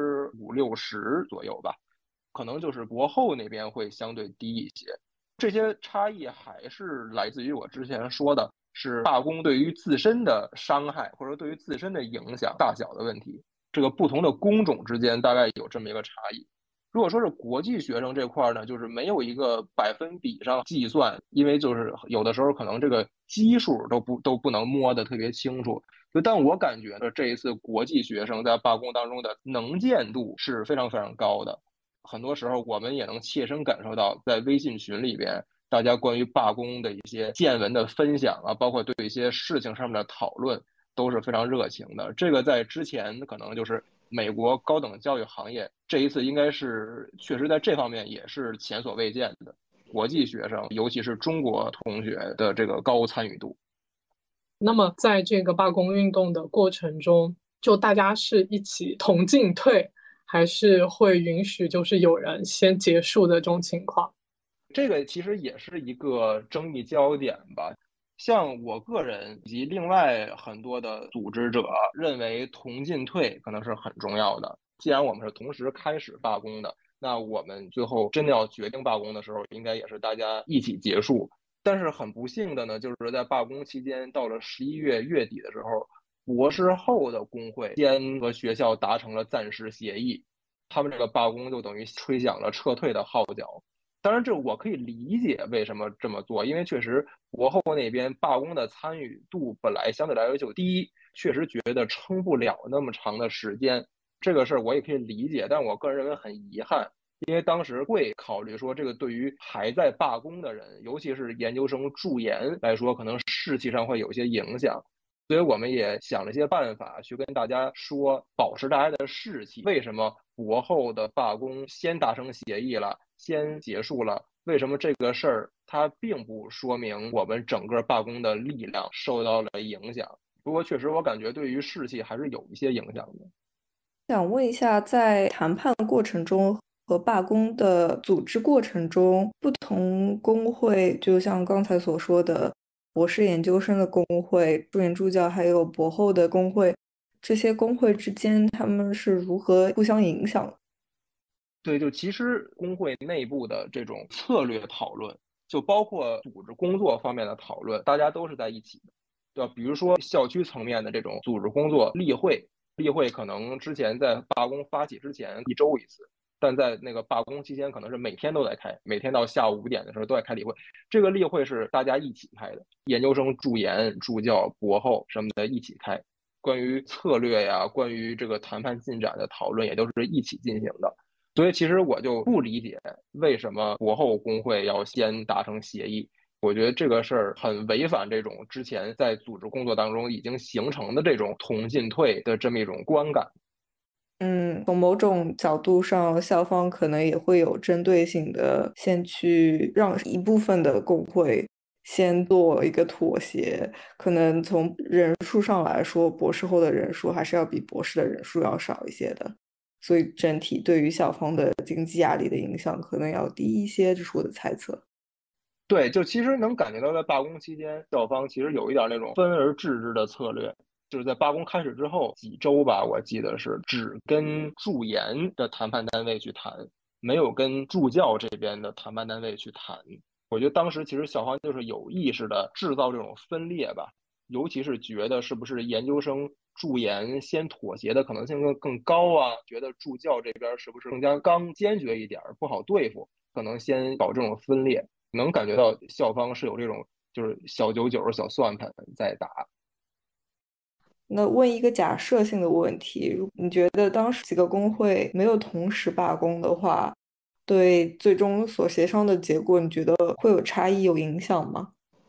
5%-60%左右吧，可能就是博后那边会相对低一些。这些差异还是来自于我之前说的，是罢工对于自身的伤害或者对于自身的影响大小的问题。这个不同的工种之间大概有这么一个差异。如果说是国际学生这块呢，就是没有一个百分比上计算，因为就是有的时候可能这个基数都不能摸得特别清楚。但我感觉呢，这一次国际学生在罢工当中的能见度是非常非常高的。很多时候我们也能切身感受到，在微信群里边，大家关于罢工的一些见闻的分享啊，包括对一些事情上面的讨论，都是非常热情的。这个在之前可能就是美国高等教育行业，这一次应该是确实在这方面也是前所未见的。国际学生，尤其是中国同学的这个高参与度。 那么在这个罢工运动的过程中，就大家是一起同进退，还是会允许就是有人先结束的这种情况？ 这个其实也是一个争议焦点吧。像我个人以及另外很多的组织者认为，同进退可能是很重要的。既然我们是同时开始罢工的，那我们最后真的要决定罢工的时候，应该也是大家一起结束。但是很不幸的呢，就是在罢工期间，到了11月月底的时候，博士后的工会先和学校达成了暂时协议，他们这个罢工就等于吹响了撤退的号角。当然，这我可以理解为什么这么做，因为确实博后那边罢工的参与度本来相对来说就低，确实觉得撑不了那么长的时间。这个事儿我也可以理解，但我个人认为很遗憾，因为当时会考虑说，这个对于还在罢工的人，尤其是研究生助研来说，可能士气上会有些影响。所以我们也想了一些办法去跟大家说，保持大家的士气。为什么博后的罢工先达成协议了，先结束了？为什么这个事儿它并不说明我们整个罢工的力量受到了影响？不过确实，我感觉对于士气还是有一些影响的。 想问一下，在谈判过程中和罢工的组织过程中，不同工会，就像刚才所说的博士研究生的工会、助研助教，还有博后的工会，这些工会之间他们是如何互相影响？ 对，就其实工会内部的这种策略讨论，就包括组织工作方面的讨论，大家都是在一起的，对吧？比如说校区层面的这种组织工作例会，例会可能之前在罢工发起之前一周一次，但在那个罢工期间，可能是每天都在开，每天到下午5点的时候都在开例会。这个例会是大家一起开的，研究生、助研、助教、博后什么的一起开。关于策略呀，关于这个谈判进展的讨论，也都是一起进行的。所以其实我就不理解为什么博后工会要先达成协议。我觉得这个事儿很违反这种之前在组织工作当中已经形成的这种同进退的这么一种观感。 从某种角度上，校方可能也会有针对性的，先去让一部分的工会先做一个妥协。可能从人数上来说，博士后的人数还是要比博士的人数要少一些的，所以整体对于校方的经济压力的影响可能要低一些，这是我的猜测。 对，就其实能感觉到，在罢工期间，校方其实有一点那种分而治之的策略，就是在罢工开始之后几周吧，我记得是只跟助研的谈判单位去谈，没有跟助教这边的谈判单位去谈。我觉得当时其实校方就是有意识的制造这种分裂吧，尤其是觉得是不是研究生助研先妥协的可能性更高啊？觉得助教这边是不是更加刚坚决一点，不好对付，可能先搞这种分裂。能感觉到校方是有这种就是小九九、小算盘在打。 那问一个假设性的问题，你觉得当时几个工会没有同时罢工的话，对最终所协商的结果，你觉得会有差异、有影响吗？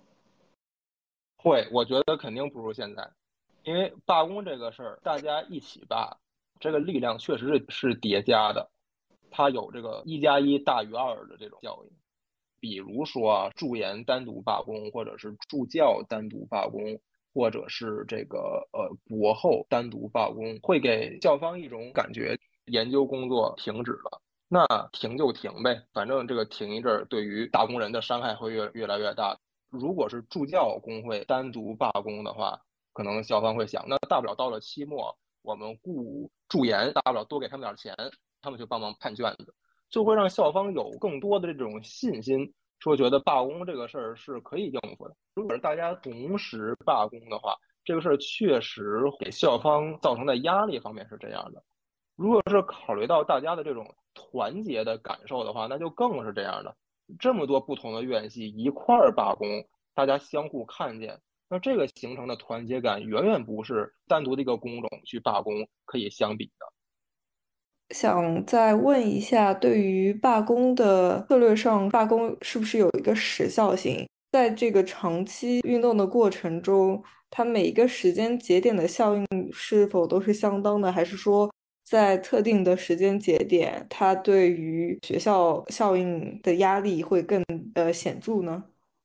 会，我觉得肯定不如现在，因为罢工这个事儿，大家一起罢，这个力量确实是叠加的，它有这个1+1大于2的这种效应。比如说啊，助研单独罢工，或者是助教单独罢工，或者是这个博后单独罢工，会给校方一种感觉，研究工作停止了。那停就停呗，反正这个停一阵儿，对于打工人的伤害会越来越大。如果是助教工会单独罢工的话，可能校方会想，那大不了到了期末， 我们雇助研，大不了多给他们点钱，他们去帮忙判卷子，就会让校方有更多的这种信心，说觉得罢工这个事儿是可以应付的。如果是大家同时罢工的话，这个事儿确实给校方造成的压力方面是这样的。如果是考虑到大家的这种团结的感受的话，那就更是这样的。这么多不同的院系一块儿罢工，大家相互看见，那这个形成的团结感远远不是单独的一个工种去罢工可以相比的。 想再问一下，对于罢工的策略上，罢工是不是有一个时效性？在这个长期运动的过程中，它每一个时间节点的效应是否都是相当的，还是说在特定的时间节点，它对于学校效应的压力会更显著呢？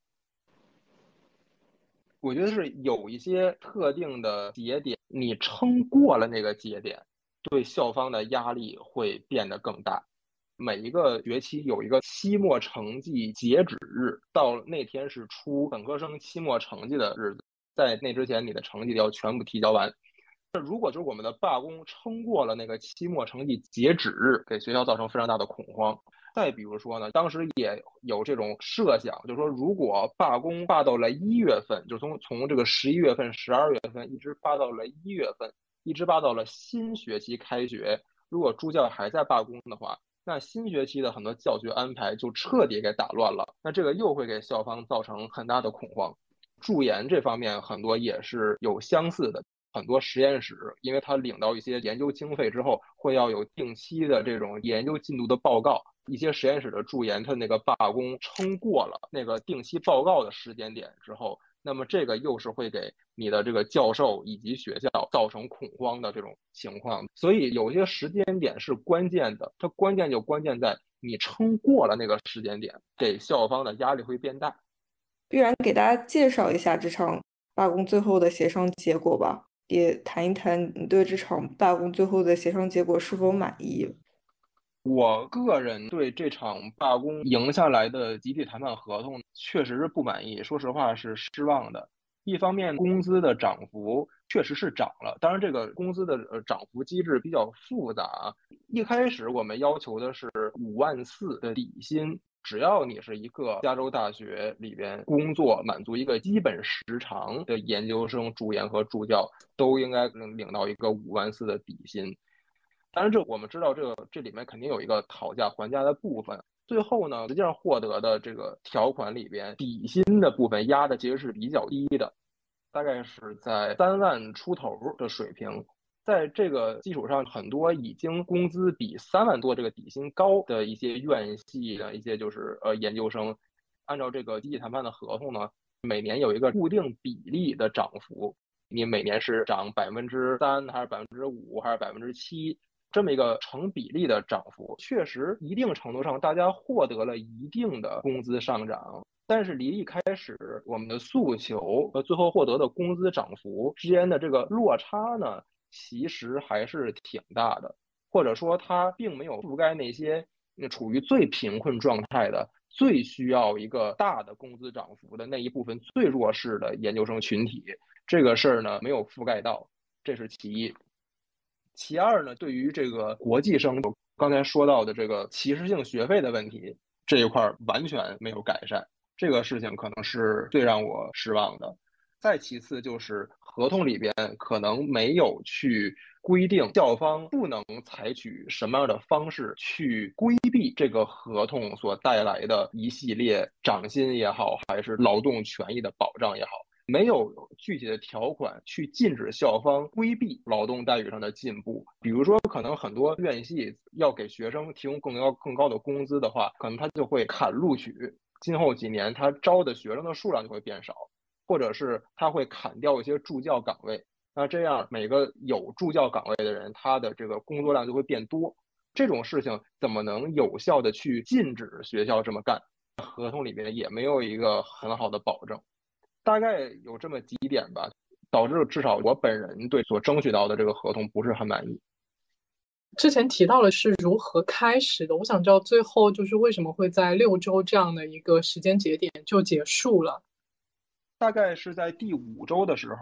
我觉得是有一些特定的节点，你撑过了那个节点，对校方的压力会变得更大。每一个学期有一个期末成绩截止日，到那天是出本科生期末成绩的日子，在那之前你的成绩要全部提交完。如果就是我们的罢工撑过了那个期末成绩截止日，给学校造成非常大的恐慌。再比如说呢，当时也有这种设想，就是说，如果罢工罢到了1月份，就从这个11月份、12月份一直罢到了1月份，一直罢到了新学期开学，如果助教还在罢工的话，那新学期的很多教学安排就彻底给打乱了。那这个又会给校方造成很大的恐慌。助研这方面很多也是有相似的。很多实验室，因为他领到一些研究经费之后，会要有定期的这种研究进度的报告。一些实验室的助研，他那个罢工撑过了那个定期报告的时间点之后，那么这个又是会给你的这个教授以及学校造成恐慌的这种情况。所以有些时间点是关键的，它关键就关键在你撑过了那个时间点，给校方的压力会变大。 必然给大家介绍一下这场罢工最后的协商结果吧，也谈一谈你对这场罢工最后的协商结果是否满意。 我个人对这场罢工赢下来的集体谈判合同确实是不满意，说实话是失望的。一方面，工资的涨幅确实是涨了，当然这个工资的涨幅机制比较复杂。一开始我们要求的是5.4万的底薪，只要你是一个加州大学里边工作满足一个基本时长的研究生、助研和助教，都应该能领到一个5.4万的底薪。当然，我们知道这里面肯定有一个讨价还价的部分。最后呢，实际上获得的这个条款里边，底薪的部分压的其实是比较低的，大概是在3万出头的水平。在这个基础上，很多已经工资比3万多这个底薪高的一些院系的一些就是研究生，按照这个集体谈判的合同呢，每年有一个固定比例的涨幅，你每年是涨3%还是5%还是7%？这么一个成比例的涨幅，确实一定程度上大家获得了一定的工资上涨，但是离一开始我们的诉求和最后获得的工资涨幅之间的这个落差呢，其实还是挺大的，或者说它并没有覆盖那些处于最贫困状态的、最需要一个大的工资涨幅的那一部分最弱势的研究生群体，这个事儿呢没有覆盖到，这是其一。其二呢，对于这个国际生，刚才说到的这个歧视性学费的问题，这一块完全没有改善，这个事情可能是最让我失望的。再其次就是合同里边可能没有去规定校方不能采取什么样的方式去规避这个合同所带来的一系列涨薪也好，还是劳动权益的保障也好。没有具体的条款去禁止校方规避劳动待遇上的进步，比如说，可能很多院系要给学生提供更高的工资的话，可能他就会砍录取，今后几年他招的学生的数量就会变少，或者是他会砍掉一些助教岗位，那这样每个有助教岗位的人，他的这个工作量就会变多。这种事情怎么能有效的去禁止学校这么干？合同里面也没有一个很好的保证。大概有这么几点吧，导致至少我本人对所争取到的这个合同不是很满意。 之前提到的是如何开始的，我想知道最后就是为什么会在6周这样的一个时间节点就结束了。 大概是在第5周的时候，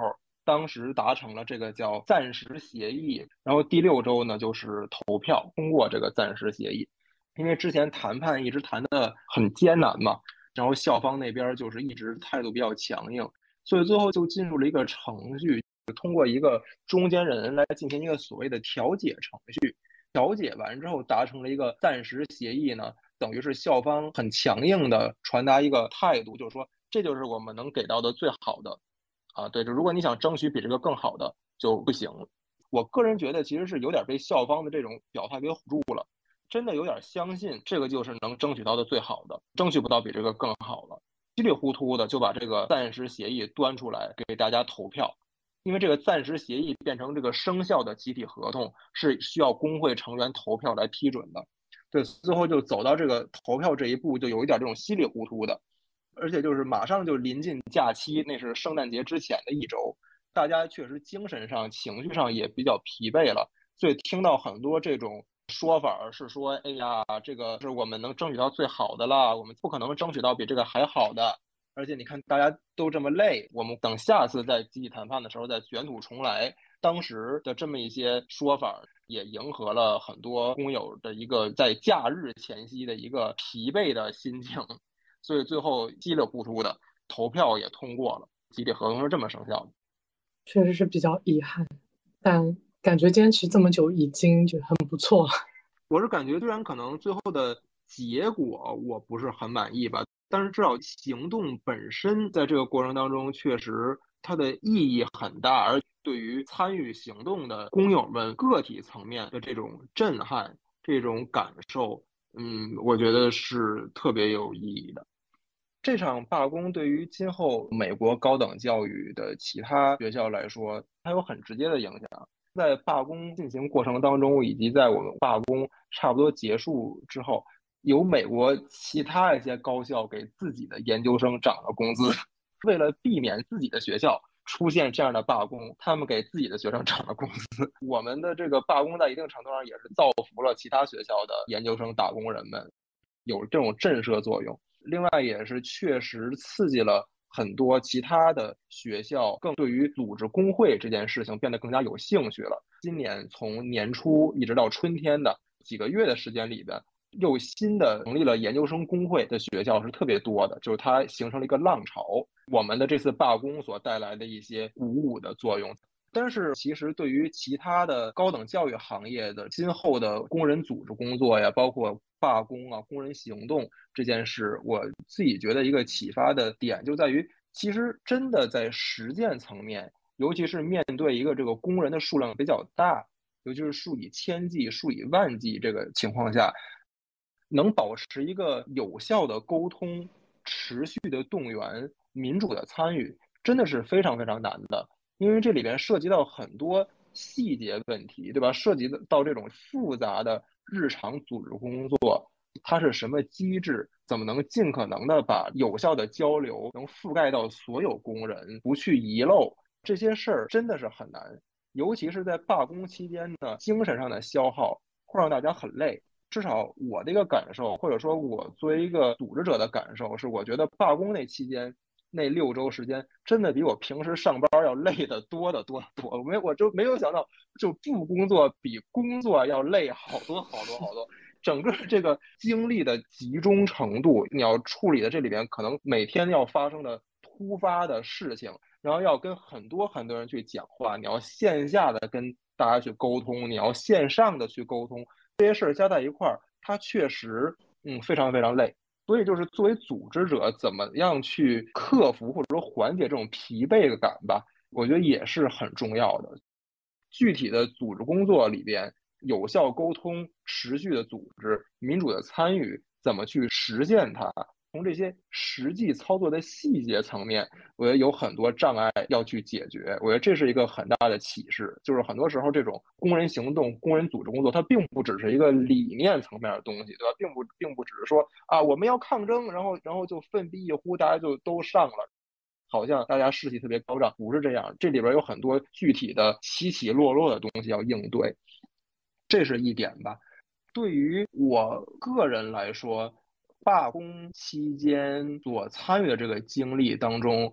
当时达成了这个叫暂时协议，然后第6周呢就是投票通过这个暂时协议。因为之前谈判一直谈得很艰难嘛，然后校方那边就是一直态度比较强硬，所以最后就进入了一个程序，通过一个中间人来进行一个所谓的调解程序。调解完之后达成了一个暂时协议呢，等于是校方很强硬的传达一个态度，就是说这就是我们能给到的最好的啊，对，就如果你想争取比这个更好的就不行。我个人觉得其实是有点被校方的这种表态给唬住了，真的有点相信这个就是能争取到的最好的，争取不到比这个更好了，稀里糊涂的就把这个暂时协议端出来给大家投票。因为这个暂时协议变成这个生效的集体合同是需要工会成员投票来批准的，对，最后就走到这个投票这一步，就有一点这种稀里糊涂的，而且就是马上就临近假期，那是圣诞节之前的1周，大家确实精神上、情绪上也比较疲惫了，所以听到很多这种说法是说，哎呀，这个是我们能争取到最好的了，我们不可能争取到比这个还好的。而且你看，大家都这么累，我们等下次在集体谈判的时候再卷土重来。当时的这么一些说法，也迎合了很多工友的一个在假日前夕的一个疲惫的心情，所以最后稀里糊涂的投票也通过了，集体合同是这么生效的。 确实是比较遗憾，但感觉坚持这么久已经就很不错了。 我是感觉，虽然可能最后的结果我不是很满意吧，但是至少行动本身在这个过程当中确实它的意义很大，而对于参与行动的工友们个体层面的这种震撼、这种感受，我觉得是特别有意义的。这场罢工对于今后美国高等教育的其他学校来说，它有很直接的影响。在罢工进行过程当中，以及在我们罢工差不多结束之后，有美国其他一些高校给自己的研究生涨了工资，为了避免自己的学校出现这样的罢工，他们给自己的学生涨了工资。我们的这个罢工在一定程度上也是造福了其他学校的研究生打工人们，有这种震慑作用。另外也是确实刺激了很多其他的学校更对于组织工会这件事情变得更加有兴趣了。今年从年初一直到春天的几个月的时间里边，又新的成立了研究生工会的学校是特别多的，就是它形成了一个浪潮。我们的这次罢工所带来的一些鼓舞的作用。但是其实对于其他的高等教育行业的今后的工人组织工作呀，包括罢工啊、工人行动这件事，我自己觉得一个启发的点就在于，其实真的在实践层面，尤其是面对一个这个工人的数量比较大，尤其是数以千计、数以万计这个情况下，能保持一个有效的沟通、持续的动员、民主的参与，真的是非常非常难的。因为这里边涉及到很多细节问题，对吧？涉及到这种复杂的日常组织工作，它是什么机制？怎么能尽可能的把有效的交流能覆盖到所有工人，不去遗漏这些事儿，真的是很难。尤其是在罢工期间呢，精神上的消耗会让大家很累。至少我的一个感受，或者说我作为一个组织者的感受是，我觉得罢工那期间那6周时间，真的比我平时上班要累得多得多得多。我就没有想到，就不工作比工作要累好多好多好多。整个这个精力的集中程度，你要处理的这里边可能每天要发生的突发的事情，然后要跟很多很多人去讲话，你要线下的跟大家去沟通，你要线上的去沟通，这些事儿加在一块儿，它确实非常非常累。所以就是作为组织者，怎么样去克服或者说缓解这种疲惫感吧，我觉得也是很重要的。具体的组织工作里边，有效沟通、持续的组织、民主的参与，怎么去实现它？从这些实际操作的细节层面，我觉得有很多障碍要去解决。我觉得这是一个很大的启示，就是很多时候这种工人行动、工人组织工作，它并不只是一个理念层面的东西，对吧？并不只是说啊我们要抗争，然后就奋笔一呼，大家就都上了。好像大家士气特别高涨，不是这样。这里边有很多具体的起起落落的东西要应对，这是一点吧。对于我个人来说，罢工期间所参与的这个经历当中，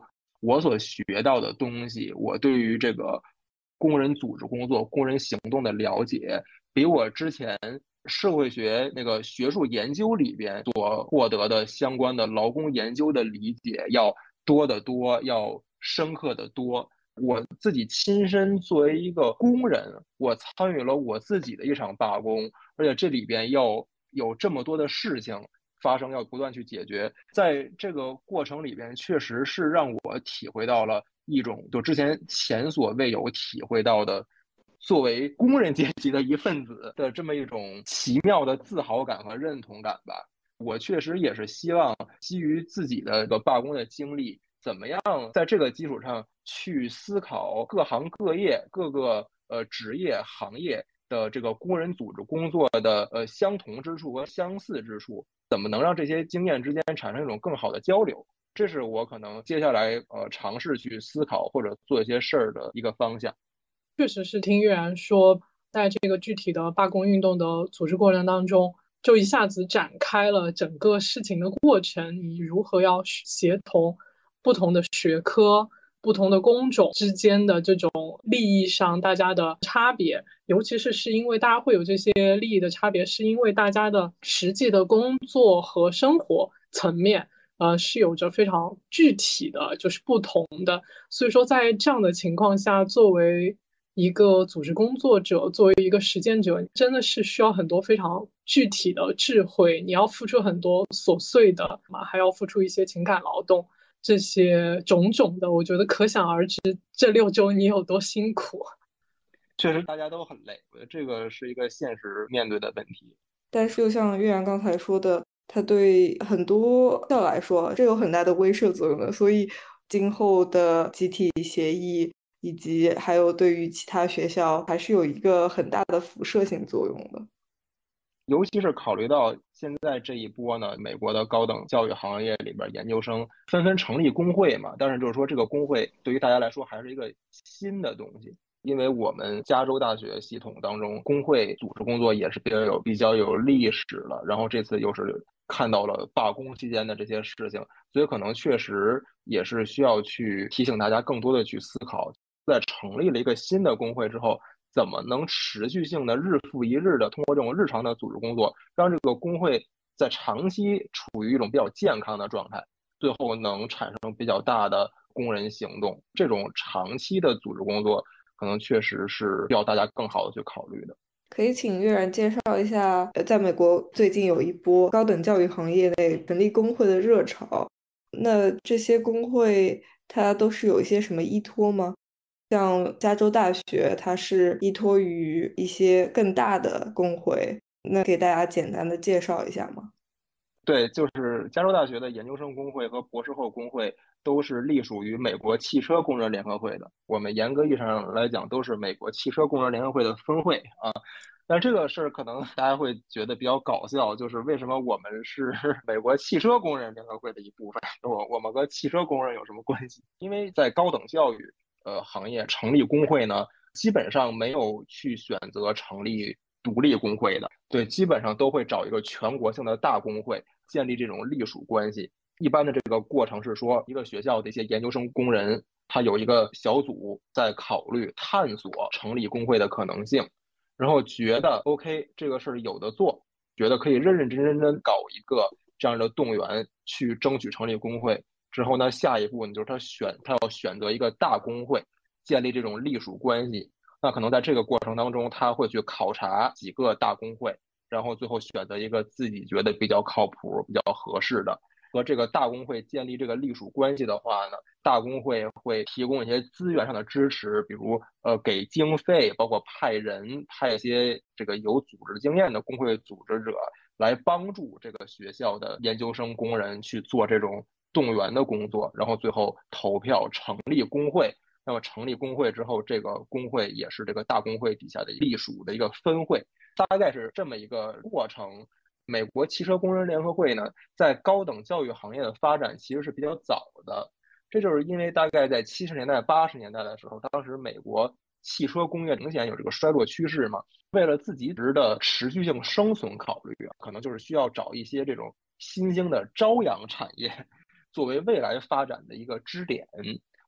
我所学到的东西，我对于这个工人组织工作、工人行动的了解，比我之前社会学那个学术研究里边所获得的相关的劳工研究的理解要多得多，要深刻得多。我自己亲身作为一个工人，我参与了我自己的一场罢工，而且这里边要有这么多的事情发生，要不断去解决。在这个过程里边，确实是让我体会到了一种就之前所未有体会到的，作为工人阶级的一份子的这么一种奇妙的自豪感和认同感吧。我确实也是希望基于自己的罢工的经历，怎么样在这个基础上去思考各行各业、各个职业行业的这个工人组织工作的相同之处和相似之处，怎么能让这些经验之间产生一种更好的交流？这是我可能接下来尝试去思考或者做一些事儿的一个方向。 确实是听悦然说，在这个具体的罢工运动的组织过程当中，就一下子展开了整个事情的过程，你如何要协同不同的学科、不同的工种之间的这种利益上大家的差别，尤其是因为大家会有这些利益的差别，是因为大家的实际的工作和生活层面。是有着非常具体的，就是不同的，所以说在这样的情况下，作为一个组织工作者，作为一个实践者，真的是需要很多非常具体的智慧，你要付出很多琐碎的嘛，还要付出一些情感劳动，这些种种的，我觉得可想而知，这6周你有多辛苦。 确实大家都很累，我觉得这个是一个现实面对的问题。 但是就像岳然刚才说的，它对很多校来说，这有很大的威慑作用的。所以今后的集体协议以及还有对于其他学校，还是有一个很大的辐射性作用的。 尤其是考虑到现在这一波呢，美国的高等教育行业里边研究生纷纷成立工会嘛，但是就是说这个工会对于大家来说还是一个新的东西，因为我们加州大学系统当中工会组织工作也是比较有历史了，然后这次又是看到了罢工期间的这些事情，所以可能确实也是需要去提醒大家更多的去思考，在成立了一个新的工会之后，怎么能持续性的日复一日的通过这种日常的组织工作，让这个工会在长期处于一种比较健康的状态，最后能产生比较大的工人行动。这种长期的组织工作，可能确实是需要大家更好的去考虑的。 可以请悦然介绍一下，在美国最近有一波高等教育行业内成立工会的热潮，那这些工会它都是有一些什么依托吗？像加州大学，它是依托于一些更大的工会，那给大家简单的介绍一下吗？ 对，就是加州大学的研究生工会和博士后工会都是隶属于美国汽车工人联合会的。我们严格意义上来讲，都是美国汽车工人联合会的分会啊。但这个事儿可能大家会觉得比较搞笑，就是为什么我们是美国汽车工人联合会的一部分？我们和汽车工人有什么关系？因为在高等教育行业成立工会呢，基本上没有去选择成立独立工会的，对，基本上都会找一个全国性的大工会，建立这种隶属关系。一般的这个过程是说，一个学校的一些研究生工人，他有一个小组在考虑探索成立工会的可能性，然后觉得 OK 这个事儿有的做，觉得可以认认真真搞一个这样的动员去争取成立工会。之后呢，下一步呢就是他要选择一个大工会，建立这种隶属关系。那可能在这个过程当中，他会去考察几个大工会，然后最后选择一个自己觉得比较靠谱、比较合适的。和这个大工会建立这个隶属关系的话呢，大工会会提供一些资源上的支持，比如给经费，包括派人派一些这个有组织经验的工会组织者来帮助这个学校的研究生工人去做这种动员的工作，然后最后投票成立工会。那么成立工会之后，这个工会也是这个大工会底下的隶属的一个分会，大概是这么一个过程。美国汽车工人联合会呢，在高等教育行业的发展其实是比较早的，这就是因为大概在70年代、80年代的时候，当时美国汽车工业明显有这个衰落趋势嘛，为了自己的持续性生存考虑，可能就是需要找一些这种新兴的朝阳产业作为未来发展的一个支点。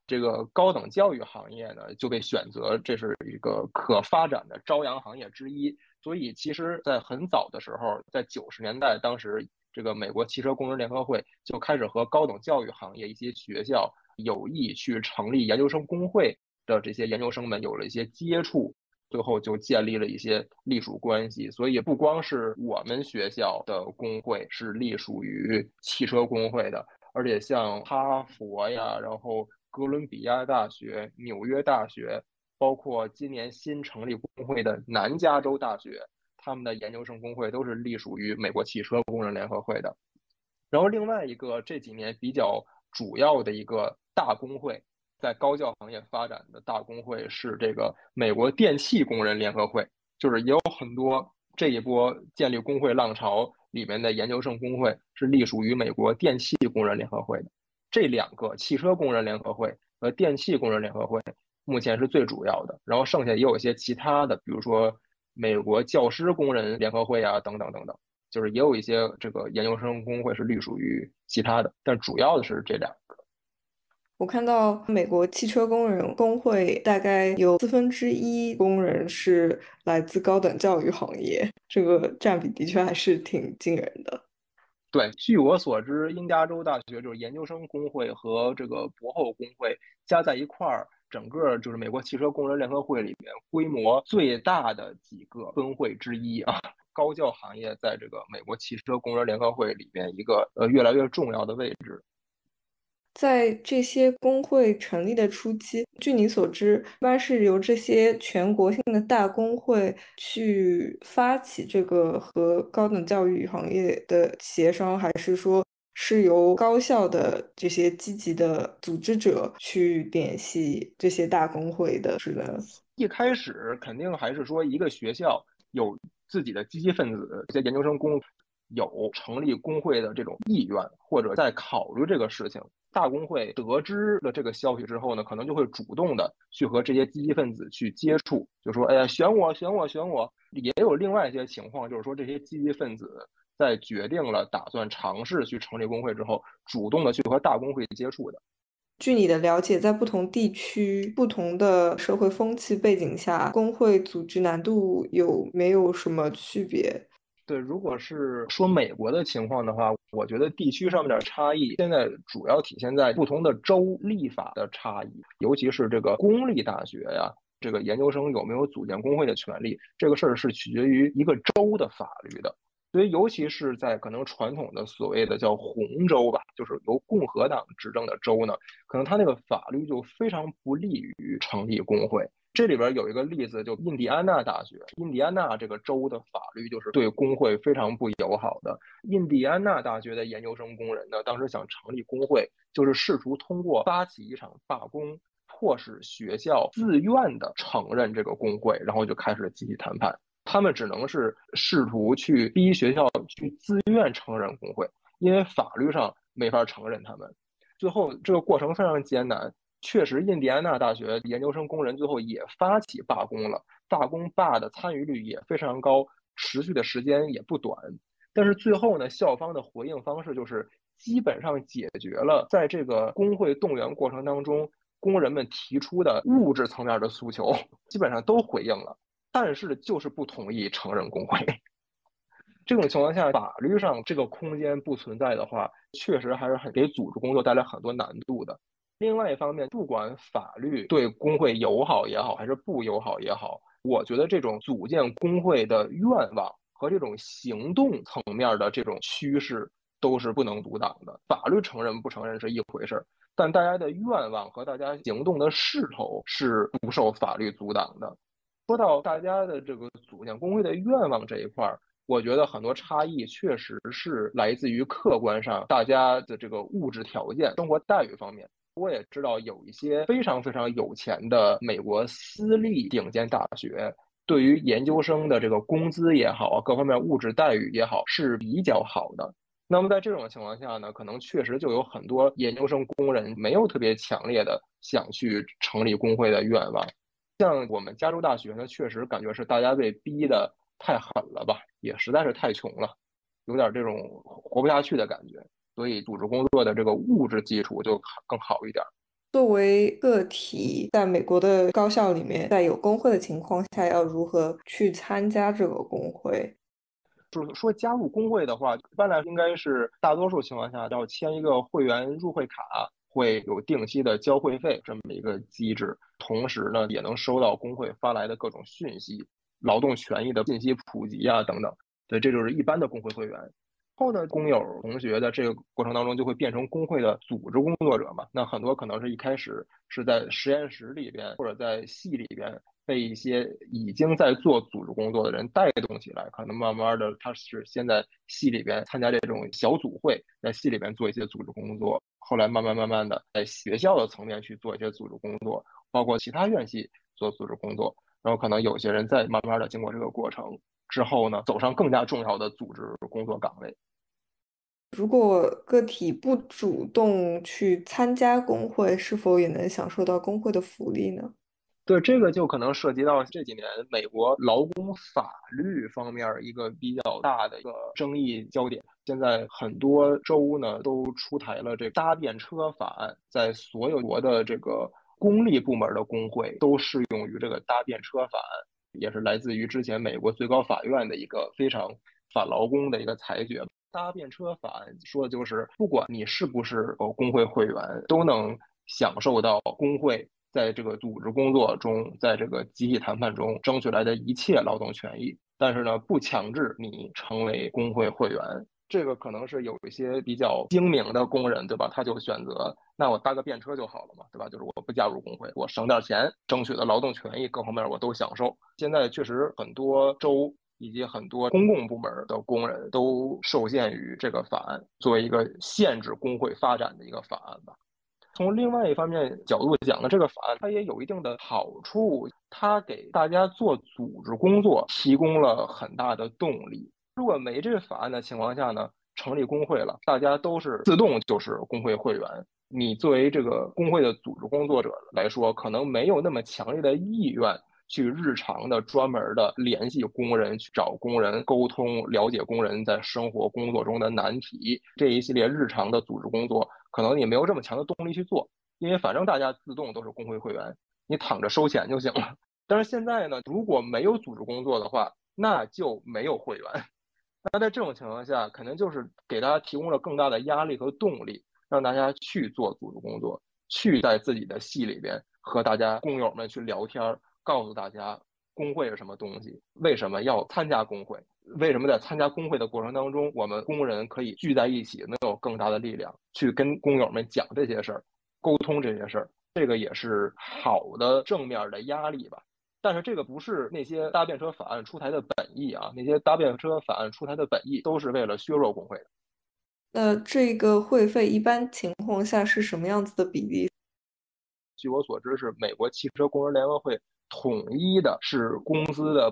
这个高等教育行业呢就被选择这是一个可发展的朝阳行业之一。所以其实在很早的时候，在90年代，当时这个美国汽车工人联合会就开始和高等教育行业一些学校有意去成立研究生工会的这些研究生们有了一些接触，最后就建立了一些隶属关系。所以不光是我们学校的工会是隶属于汽车工会的，而且像哈佛呀，然后哥伦比亚大学、纽约大学，包括今年新成立工会的南加州大学，他们的研究生工会都是隶属于美国汽车工人联合会的。然后另外一个这几年比较主要的一个大工会，在高教行业发展的大工会是这个美国电气工人联合会，就是也有很多这一波建立工会浪潮里面的研究生工会是隶属于美国电气工人联合会的。这两个汽车工人联合会和电气工人联合会目前是最主要的，然后剩下也有一些其他的，比如说美国教师工人联合会啊，等等等等。就是也有一些这个研究生工会是隶属于其他的，但主要的是这两个。 我看到美国汽车工人工会大概有1/4工人是来自高等教育行业，这个占比的确还是挺惊人的。 对，据我所知，印第安州大学就是研究生工会和这个博后工会加在一块儿，整个就是美国汽车工人联合会里面规模最大的几个分会之一啊。高教行业在这个美国汽车工人联合会里面一个越来越重要的位置。 在这些工会成立的初期，据你所知，一般是由这些全国性的大工会去发起这个和高等教育行业的协商，还是说是由高校的这些积极的组织者去联系这些大工会的？是呢？ 一开始肯定还是说一个学校有自己的积极分子，这些研究生工有成立工会的这种意愿，或者在考虑这个事情。大工会得知了这个消息之后呢，可能就会主动的去和这些积极分子去接触，就说：“哎呀，选我，选我，选我。”也有另外一些情况，就是说这些积极分子在决定了打算尝试去成立工会之后，主动的去和大工会接触的。 据你的了解，在不同地区、不同的社会风气背景下，工会组织难度有没有什么区别？ 对，如果是说美国的情况的话，我觉得地区上面的差异现在主要体现在不同的州立法的差异，尤其是这个公立大学呀，这个研究生有没有组建工会的权利，这个事儿是取决于一个州的法律的。所以，尤其是在可能传统的所谓的叫红州吧，就是由共和党执政的州呢，可能它那个法律就非常不利于成立工会。这里边有一个例子，就印第安纳大学，印第安纳这个州的法律就是对工会非常不友好的。印第安纳大学的研究生工人呢，当时想成立工会，就是试图通过发起一场罢工，迫使学校自愿的承认这个工会，然后就开始集体谈判。他们只能是试图去逼学校去自愿承认工会，因为法律上没法承认他们。最后这个过程非常艰难。确实，印第安纳大学研究生工人最后也发起罢工了，罢工罢的参与率也非常高，持续的时间也不短。但是最后呢，校方的回应方式就是基本上解决了在这个工会动员过程当中工人们提出的物质层面的诉求，基本上都回应了，但是就是不同意承认工会。这种情况下，法律上这个空间不存在的话，确实还是很给组织工作带来很多难度的。另外一方面，不管法律对工会友好也好，还是不友好也好，我觉得这种组建工会的愿望和这种行动层面的这种趋势都是不能阻挡的。法律承认不承认是一回事，但大家的愿望和大家行动的势头是不受法律阻挡的。说到大家的这个组建工会的愿望这一块儿，我觉得很多差异确实是来自于客观上大家的这个物质条件、生活待遇方面。我也知道有一些非常非常有钱的美国私立顶尖大学，对于研究生的这个工资也好，各方面物质待遇也好是比较好的。那么在这种情况下呢，可能确实就有很多研究生工人没有特别强烈的想去成立工会的愿望。像我们加州大学呢，确实感觉是大家被逼得太狠了吧，也实在是太穷了，有点这种活不下去的感觉。所以组织工作的这个物质基础就更好一点。 作为个体，在美国的高校里面，在有工会的情况下，要如何去参加这个工会？ 就是说加入工会的话，一般来说应该是大多数情况下要签一个会员入会卡，会有定期的交会费这么一个机制，同时呢也能收到工会发来的各种讯息、劳动权益的信息普及啊等等。对，这就是一般的工会会员。后呢，工友同学的这个过程当中就会变成工会的组织工作者嘛。那很多可能是一开始是在实验室里边或者在系里边被一些已经在做组织工作的人带动起来，可能慢慢的他是先在系里边参加这种小组会，在系里边做一些组织工作，后来慢慢的在学校的层面去做一些组织工作，包括其他院系做组织工作，然后可能有些人再慢慢的经过这个过程之后呢，走上更加重要的组织工作岗位。 如果个体不主动去参加工会，是否也能享受到工会的福利呢？ 对，这个就可能涉及到这几年美国劳工法律方面一个比较大的一个争议焦点。现在很多州呢都出台了这搭便车法案，在所有国的这个公立部门的工会都适用于这个搭便车法案，也是来自于之前美国最高法院的一个非常反劳工的一个裁决。搭便车法案说的就是，不管你是不是工会会员，都能享受到工会在这个组织工作中，在这个集体谈判中争取来的一切劳动权益。但是呢，不强制你成为工会会员。这个可能是有一些比较精明的工人，对吧？他就选择，那我搭个便车就好了嘛，对吧？就是我不加入工会，我省点钱，争取的劳动权益各方面我都享受。现在确实很多州以及很多公共部门的工人都受限于这个法案，作为一个限制工会发展的一个法案吧。从另外一方面角度讲呢，这个法案它也有一定的好处，它给大家做组织工作提供了很大的动力。如果没这个法案的情况下呢，成立工会了，大家都是自动就是工会会员。你作为这个工会的组织工作者来说，可能没有那么强烈的意愿去日常的专门的联系工人，去找工人沟通，了解工人在生活工作中的难题，这一系列日常的组织工作，可能你没有这么强的动力去做，因为反正大家自动都是工会会员，你躺着收钱就行了。但是现在呢，如果没有组织工作的话，那就没有会员。那在这种情况下，肯定就是给大家提供了更大的压力和动力，让大家去做组织工作，去在自己的系里边和大家工友们去聊天，告诉大家工会是什么东西，为什么要参加工会，为什么在参加工会的过程当中，我们工人可以聚在一起，能有更大的力量去跟工友们讲这些事儿，沟通这些事儿，这个也是好的正面的压力吧。但是这个不是那些搭便车法案出台的本意啊，那些搭便车法案出台的本意都是为了削弱工会的。 那这个会费一般情况下是什么样子的比例？ 据我所知，是美国汽车工人联合会统一的是工资的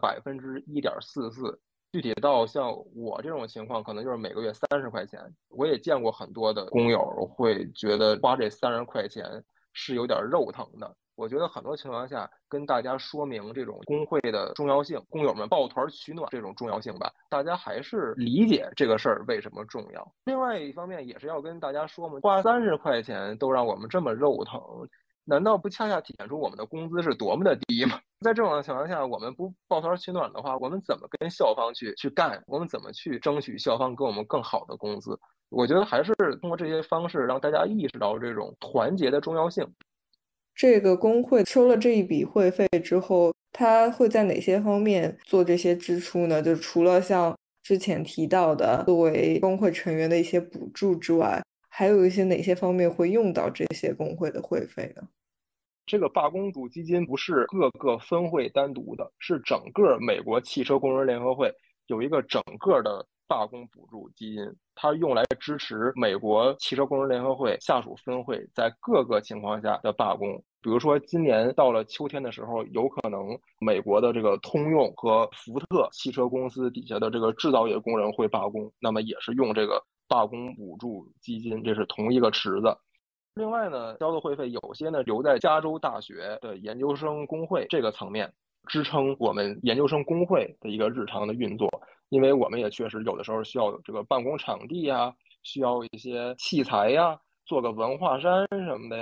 1.44%。具体到像我这种情况，可能就是每个月30块钱。我也见过很多的工友会觉得花这30块钱是有点肉疼的。我觉得很多情况下跟大家说明这种工会的重要性，工友们抱团取暖这种重要性吧，大家还是理解这个事儿为什么重要。另外一方面也是要跟大家说嘛，花30块钱都让我们这么肉疼，难道不恰恰体现出我们的工资是多么的低吗？在这种情况下，我们不抱团取暖的话，我们怎么跟校方去干？我们怎么去争取校方给我们更好的工资？我觉得还是通过这些方式让大家意识到这种团结的重要性。 这个工会收了这一笔会费之后，他会在哪些方面做这些支出呢？就除了像之前提到的作为工会成员的一些补助之外，还有一些哪些方面会用到这些工会的会费呢？ 这个罢工主基金不是各个分会单独的，是整个美国汽车工人联合会有一个整个的罢工补助基金，它用来支持美国汽车工人联合会下属分会在各个情况下的罢工。比如说，今年到了秋天的时候，有可能美国的这个通用和福特汽车公司底下的这个制造业工人会罢工，那么也是用这个罢工补助基金，这是同一个池子。另外呢，交的会费有些呢留在加州大学的研究生工会这个层面，支撑我们研究生工会的一个日常的运作。因为我们也确实有的时候需要这个办公场地呀，需要一些器材呀，做个文化衫什么的呀。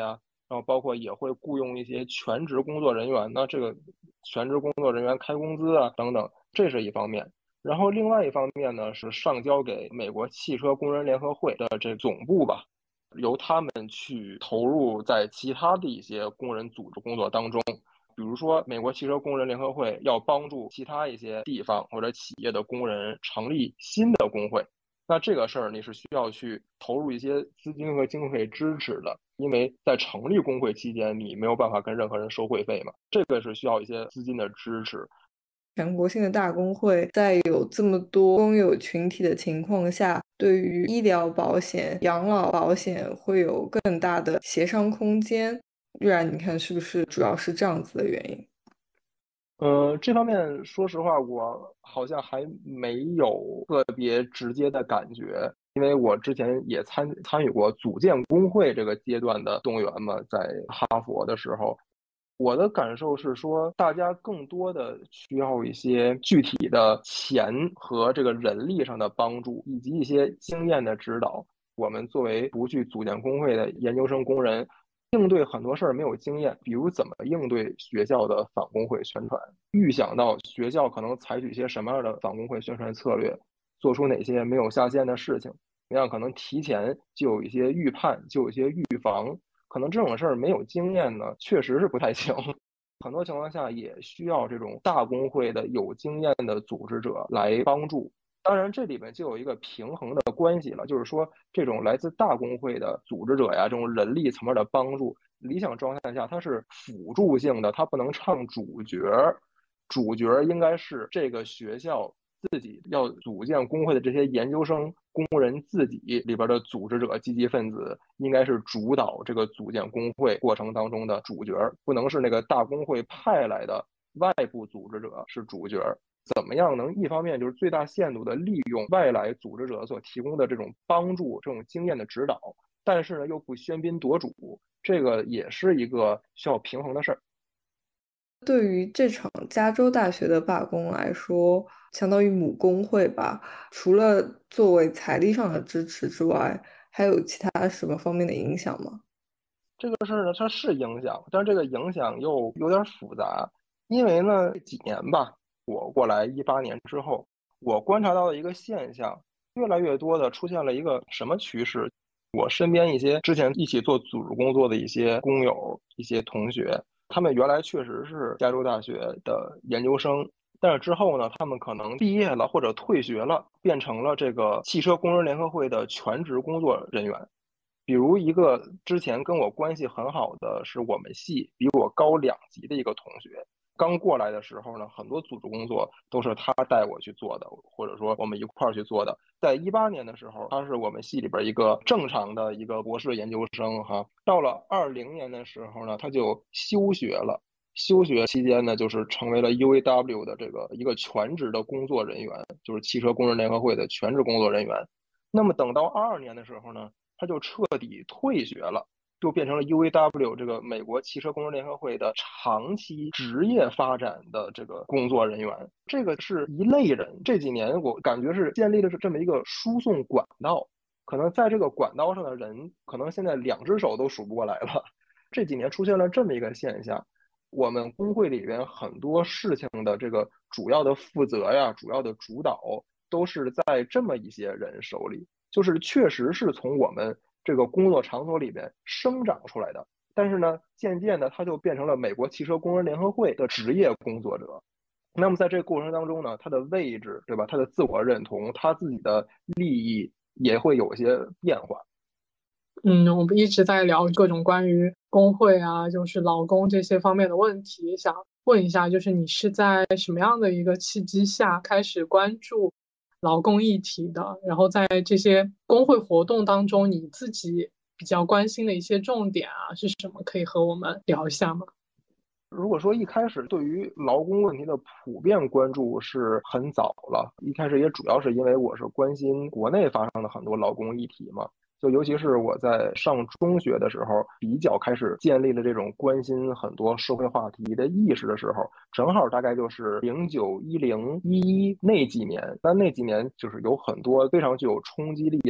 然后包括也会雇佣一些全职工作人员，那这个全职工作人员开工资啊等等，这是一方面。然后另外一方面呢，是上交给美国汽车工人联合会的这总部吧，由他们去投入在其他的一些工人组织工作当中。比如说，美国汽车工人联合会要帮助其他一些地方或者企业的工人成立新的工会，那这个事儿你是需要去投入一些资金和经费支持的，因为在成立工会期间，你没有办法跟任何人收会费嘛，这个是需要一些资金的支持。 全国性的大工会在有这么多工友群体的情况下，对于医疗保险、养老保险会有更大的协商空间。玉然，你看是不是主要是这样子的原因？ 这方面说实话，我好像还没有特别直接的感觉，因为我之前也参与过组建工会这个阶段的动员嘛，在哈佛的时候，我的感受是说，大家更多的需要一些具体的钱和这个人力上的帮助，以及一些经验的指导。我们作为不去组建工会的研究生工人，应对很多事儿没有经验，比如怎么应对学校的反工会宣传，预想到学校可能采取一些什么样的反工会宣传策略，做出哪些没有下限的事情，那样可能提前就有一些预判，就有一些预防。可能这种事儿没有经验呢，确实是不太行。很多情况下也需要这种大工会的有经验的组织者来帮助。当然，这里面就有一个平衡的关系了，就是说，这种来自大工会的组织者呀，这种人力层面的帮助，理想状态下它是辅助性的，它不能唱主角。主角应该是这个学校自己要组建工会的这些研究生工人自己里边的组织者、积极分子，应该是主导这个组建工会过程当中的主角，不能是那个大工会派来的外部组织者是主角。怎么样能一方面就是最大限度的利用外来组织者所提供的这种帮助、这种经验的指导，但是呢又不喧宾夺主，这个也是一个需要平衡的事儿。 对于这场加州大学的罢工来说，相当于母工会吧。除了作为财力上的支持之外，还有其他什么方面的影响吗？ 这个事儿呢，它是影响，但是这个影响又有点复杂，因为呢，这几年吧，我过来18年之后，我观察到的一个现象，越来越多的出现了一个什么趋势？我身边一些之前一起做组织工作的一些工友、一些同学，他们原来确实是加州大学的研究生，但是之后呢，他们可能毕业了或者退学了，变成了这个汽车工人联合会的全职工作人员。比如一个之前跟我关系很好的是我们系比我高2级的一个同学，刚过来的时候呢，很多组织工作都是他带我去做的，或者说我们一块儿去做的。在18年的时候，他是我们系里边一个正常的一个博士研究生哈。到了2020年的时候呢，他就休学了。休学期间呢，就是成为了 UAW 的这个一个全职的工作人员，就是汽车工人联合会的全职工作人员。那么等到22年的时候呢，他就彻底退学了，就变成了 UAW 这个美国汽车工人联合会的长期职业发展的这个工作人员。这个是一类人，这几年我感觉是建立的是这么一个输送管道，可能在这个管道上的人，可能现在2只手都数不过来了。这几年出现了这么一个现象，我们工会里边很多事情的这个主要的负责呀、主要的主导，都是在这么一些人手里。就是确实是从我们这个工作场所里边生长出来的，但是呢，渐渐的他就变成了美国汽车工人联合会的职业工作者。那么在这个过程当中呢，他的位置，对吧？他的自我认同，他自己的利益也会有一些变化。 我们一直在聊各种关于工会啊，就是劳工这些方面的问题，想问一下，就是你是在什么样的一个契机下开始关注劳工议题的？然后在这些工会活动当中，你自己比较关心的一些重点啊是什么？可以和我们聊一下吗？ 如果说一开始对于劳工问题的普遍关注是很早了，一开始也主要是因为我是关心国内发生的很多劳工议题嘛，就尤其是我在上中学的时候，比较开始建立了这种关心很多社会话题的意识的时候，正好大概就是09、10、11那几年，那几年就是有很多非常具有冲击力的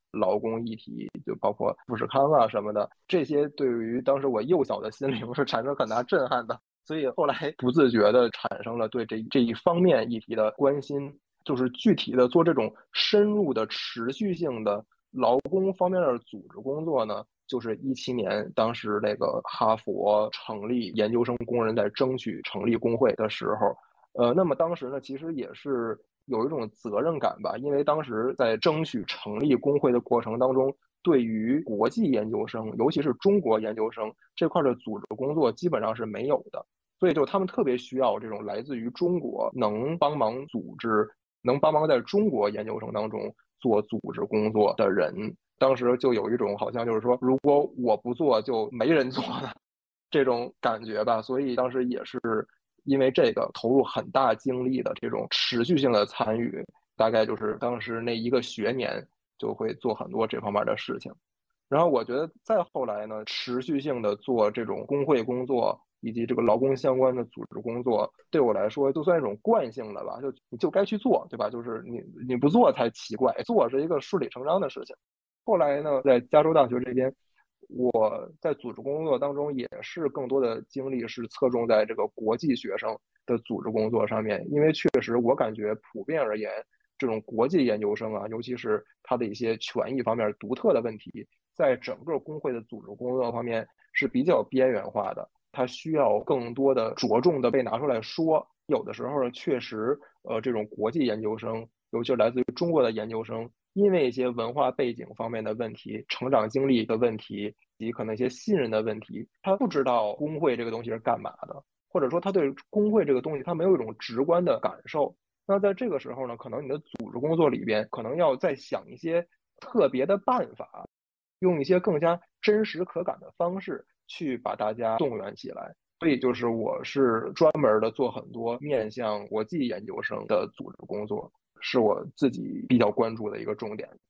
劳工议题，就包括富士康啊什么的，这些对于当时我幼小的心灵是产生很大震撼的。所以后来不自觉地产生了对这一方面议题的关心，就是具体的做这种深入的持续性的劳工方面的组织工作呢，就是17年当时那个哈佛成立研究生工人在争取成立工会的时候，那么当时呢，其实也是有一种责任感吧，因为当时在争取成立工会的过程当中，对于国际研究生，尤其是中国研究生这块的组织工作基本上是没有的。所以就他们特别需要这种来自于中国能帮忙组织、能帮忙在中国研究生当中做组织工作的人。当时就有一种好像就是说，如果我不做，就没人做的这种感觉吧。所以当时也是因为这个投入很大精力的这种持续性的参与，大概就是当时那一个学年就会做很多这方面的事情。然后我觉得再后来呢，持续性的做这种工会工作以及这个劳工相关的组织工作，对我来说就算一种惯性了吧，你就该去做，对吧？就是你不做才奇怪，做是一个顺理成章的事情。后来呢，在加州大学这边，我在组织工作当中也是更多的精力是侧重在这个国际学生的组织工作上面，因为确实我感觉普遍而言，这种国际研究生啊，尤其是他的一些权益方面独特的问题，在整个工会的组织工作方面是比较边缘化的，它需要更多的着重的被拿出来说。有的时候确实，这种国际研究生，尤其是来自于中国的研究生，因为一些文化背景方面的问题、成长经历的问题，以及可能一些信任的问题，他不知道工会这个东西是干嘛的，或者说他对工会这个东西他没有一种直观的感受。那在这个时候呢，可能你的组织工作里边，可能要再想一些特别的办法，用一些更加真实可感的方式去把大家动员起来。所以就是我是专门的做很多面向国际研究生的组织工作，是我自己比较关注的一个重点。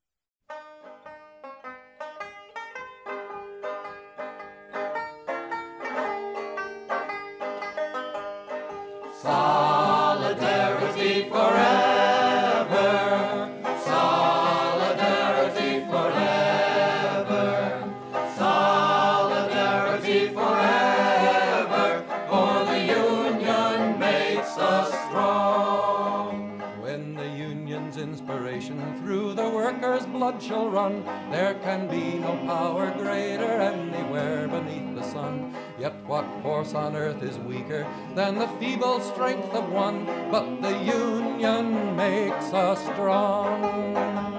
Solidarity forever, solidarity forever, solidarity forever, for the union makes us strong. When the union's inspiration through the workers' blood shall run, there can be no power greater anywhere beneath the sun. Yet what force on earth is weaker than the feeble strength of one? But the union makes us strong.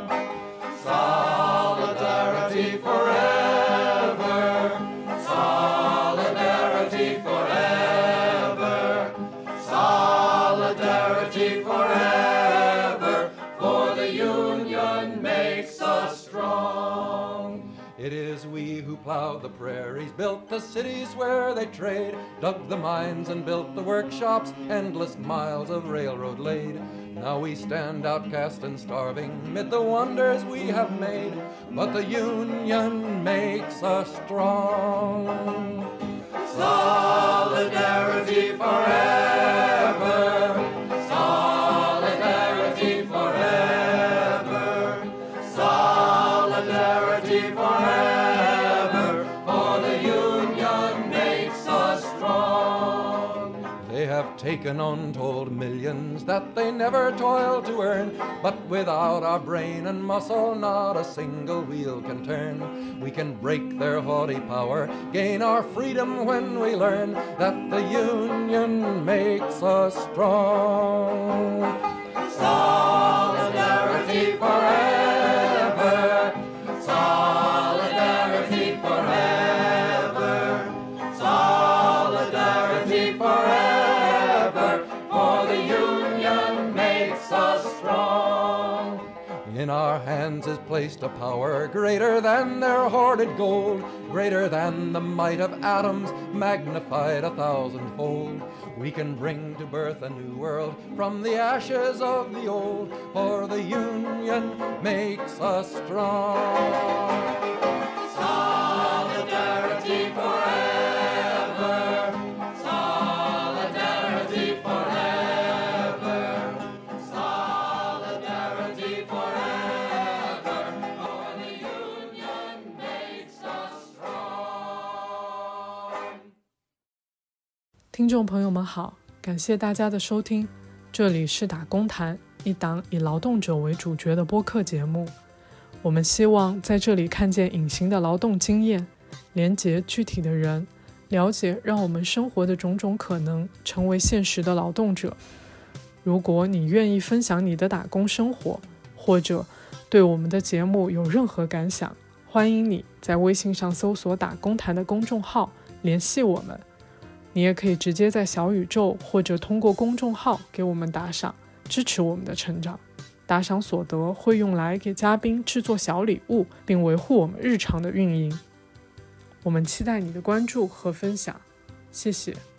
Solidarity forever, solidarity forever, solidarity forever, for the union makes us strong. It is we who plowed the prairies, built the cities where they trade, dug the mines and built the workshops, endless miles of railroad laid. Now we stand outcast and starving mid the wonders we have made, but the union makes us strong. Solidarity forever, solidarity forever, solidarity forever, for the union makes us strong. They have taken untold millions that they never toiled to earn, but without our brain and muscle not a single wheel can turn. We can break their haughty power, gain our freedom when we learn that the union makes us strong. Solidarity forever, solidarity forever, solidarity forever, for the union makes us strong. In our hands is placed a power greater than their hoarded gold, greater than the might of atoms, magnified 1,000-fold. We can bring to birth a new world from the ashes of the old, for the union makes us strong. Solidarity forever, solidarity forever, solidarity forever, for the 众朋友们好，感谢大家的收听，这里是打工谈，一档以劳动者为主角的播客节目。我们希望在这里看见隐形的劳动经验，连结具体的人，了解让我们生活的种种可能，成为现实的劳动者。如果你愿意分享你的打工生活，或者对我们的节目有任何感想，欢迎你在微信上搜索打工谈的公众号联系我们。你也可以直接在小宇宙或者通过公众号给我们打赏，支持我们的成长。打赏所得会用来给嘉宾制作小礼物，并维护我们日常的运营。我们期待你的关注和分享，谢谢。